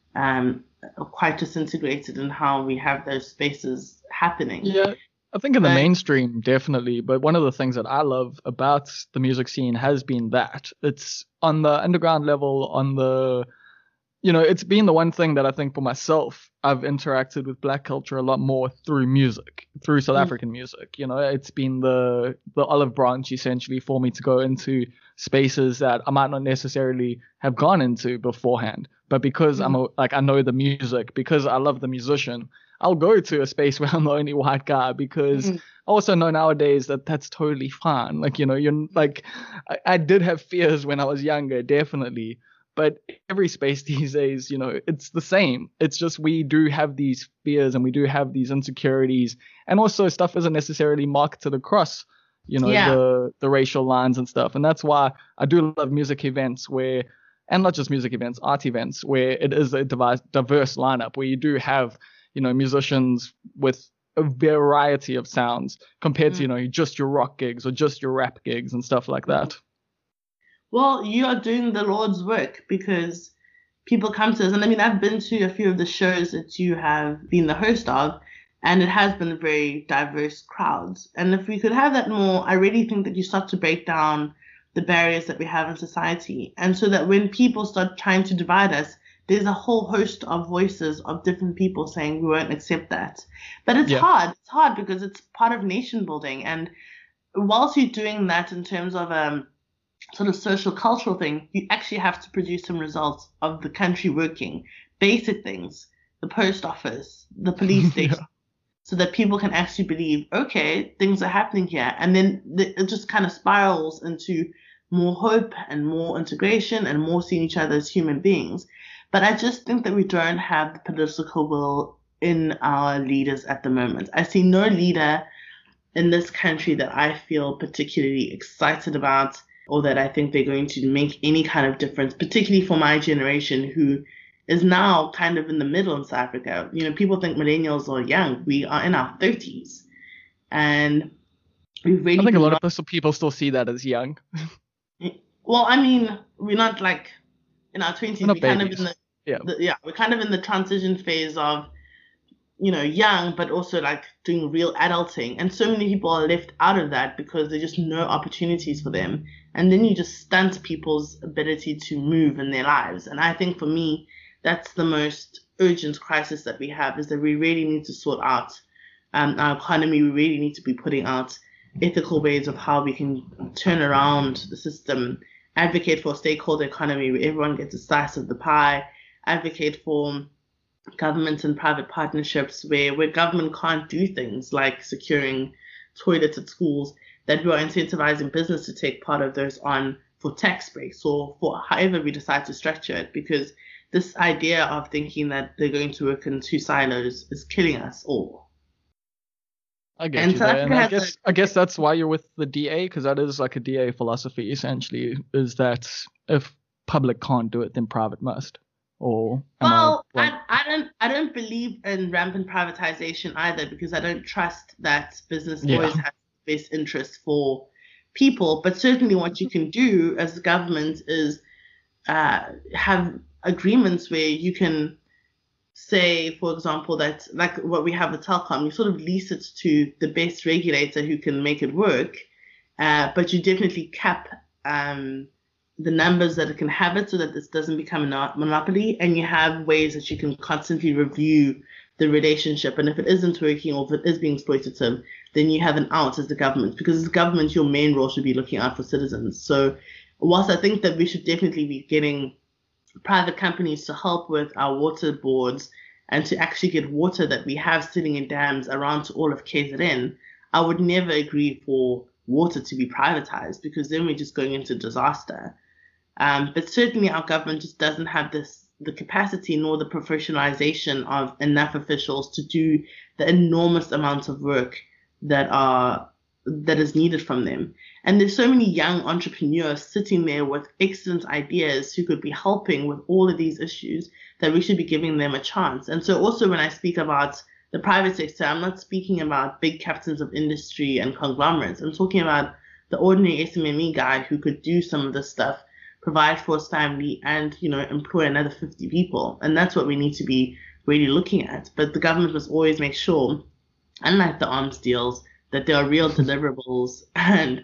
quite disintegrated in how we have those spaces happening. Yeah, I think in the mainstream, definitely. But one of the things that I love about the music scene has been that it's on the underground level, on the, it's been the one thing that I think for myself, I've interacted with black culture a lot more through music, through South African music. It's been the olive branch essentially for me to go into spaces that I might not necessarily have gone into beforehand. But because I know the music, because I love the musician, I'll go to a space where I'm the only white guy, because I also know nowadays that that's totally fine. I did have fears when I was younger, definitely. But every space these days, it's the same. It's just we do have these fears and we do have these insecurities. And also stuff isn't necessarily marketed across, the racial lines and stuff. And that's why I do love music events and not just music events, art events, where it is a diverse lineup, where you do have, musicians with a variety of sounds compared to, just your rock gigs or just your rap gigs and stuff like that. Well, you are doing the Lord's work, because people come to us. And I mean, I've been to a few of the shows that you have been the host of, and it has been very diverse crowds. And if we could have that more, I really think that you start to break down the barriers that we have in society. And so that when people start trying to divide us, there's a whole host of voices of different people saying we won't accept that. But it's hard. It's hard because it's part of nation building. And whilst you're doing that in terms of sort of social cultural thing, you actually have to produce some results of the country working, basic things, the post office, the police station, so that people can actually believe, okay, things are happening here. And then it just kind of spirals into more hope and more integration and more seeing each other as human beings. But I just think that we don't have the political will in our leaders at the moment. I see no leader in this country that I feel particularly excited about, or that I think they're going to make any kind of difference, particularly for my generation who is now kind of in the middle in South Africa. You know, people think millennials are young. We are in our 30s. And we've really... I think a lot of people still see that as young. Well, I mean, we're not like in our 20s. We're kind of in we're kind of in the transition phase of, you know, young, but also like doing real adulting. And so many people are left out of that because there's just no opportunities for them. And then you just stunt people's ability to move in their lives. And I think for me, that's the most urgent crisis that we have, is that we really need to sort out our economy. We really need to be putting out ethical ways of how we can turn around the system, advocate for a stakeholder economy where everyone gets a slice of the pie, advocate for government and private partnerships where government can't do things like securing toilets at schools, that we are incentivizing business to take part of those on for tax breaks or for however we decide to structure it, because this idea of thinking that they're going to work in two silos is killing us all. I get you there, and I guess that's why you're with the DA, because that is like a DA philosophy essentially, is that if public can't do it, then private must. Or I don't believe in rampant privatization either, because I don't trust that business always has the best interest for people. But certainly what you can do as the government is have agreements where you can say, for example, that like what we have with Telkom, you sort of lease it to the best regulator who can make it work, but you definitely cap the numbers that it can have it so that this doesn't become a monopoly, and you have ways that you can constantly review the relationship. And if it isn't working or if it is being exploitative, then you have an out as the government, because as the government, your main role should be looking out for citizens. So whilst I think that we should definitely be getting private companies to help with our water boards and to actually get water that we have sitting in dams around to all of KZN, I would never agree for water to be privatized, because then we're just going into disaster. But certainly our government just doesn't have the capacity nor the professionalization of enough officials to do the enormous amounts of work that is needed from them. And there's so many young entrepreneurs sitting there with excellent ideas who could be helping with all of these issues, that we should be giving them a chance. And so also when I speak about the private sector, I'm not speaking about big captains of industry and conglomerates. I'm talking about the ordinary SMME guy who could do some of this stuff, provide for his family, and, you know, employ another 50 people. And that's what we need to be really looking at. But the government must always make sure, unlike the arms deals, that there are real deliverables and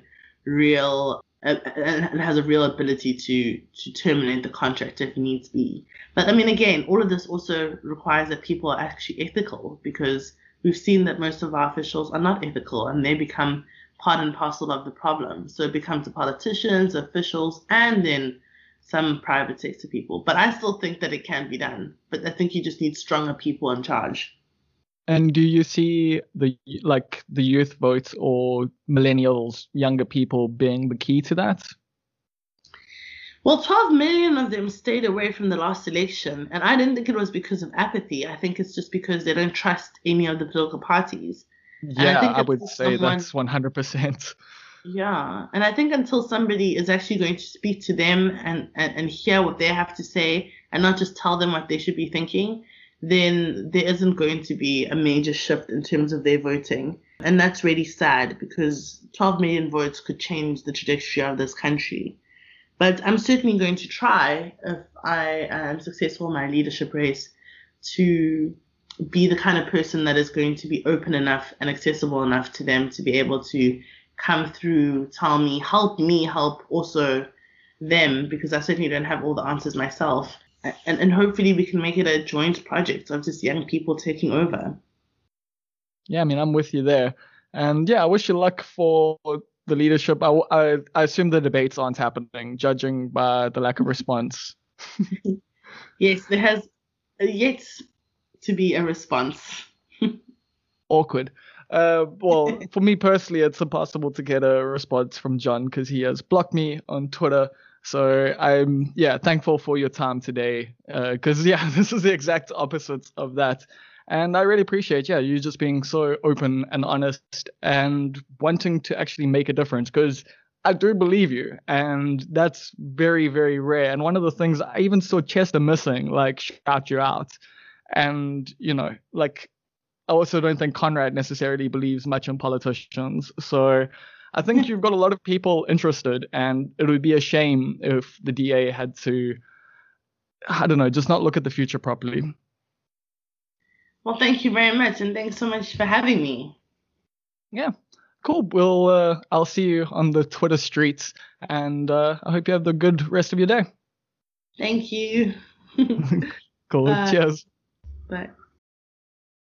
has a real ability to terminate the contract if needs be. But I mean, again, all of this also requires that people are actually ethical, because we've seen that most of our officials are not ethical, and they become part and parcel of the problem. So it becomes the politicians, officials, and then some private sector people. But I still think that it can be done. But I think you just need stronger people in charge. And do you see the youth vote or millennials, younger people, being the key to that? Well, 12 million of them stayed away from the last election, and I didn't think it was because of apathy. I think it's just because they don't trust any of the political parties. Yeah, I would say that's 100%. Yeah, and I think until somebody is actually going to speak to them and hear what they have to say, and not just tell them what they should be thinking, then there isn't going to be a major shift in terms of their voting. And that's really sad, because 12 million votes could change the trajectory of this country. But I'm certainly going to try, if I am successful in my leadership race, to be the kind of person that is going to be open enough and accessible enough to them to be able to come through, tell me, help also them, because I certainly don't have all the answers myself. And hopefully we can make it a joint project of just young people taking over. Yeah, I mean, I'm with you there. And yeah, I wish you luck for the leadership. I assume the debates aren't happening, judging by the lack of response. Yes, there has yet to be a response. Awkward. Well, for me personally, it's impossible to get a response from John because he has blocked me on Twitter. So I'm, thankful for your time today. Because, this is the exact opposite of that. And I really appreciate, you just being so open and honest and wanting to actually make a difference, because I do believe you. And that's very, very rare. And one of the things I even saw Chester missing, like, shout you out. And, I also don't think Conrad necessarily believes much in politicians. So I think you've got a lot of people interested, and it would be a shame if the DA had to, I don't know, just not look at the future properly. Well, thank you very much, and thanks so much for having me. Yeah, cool. I'll see you on the Twitter streets, and I hope you have the good rest of your day. Thank you. Cool. Cheers. Bye.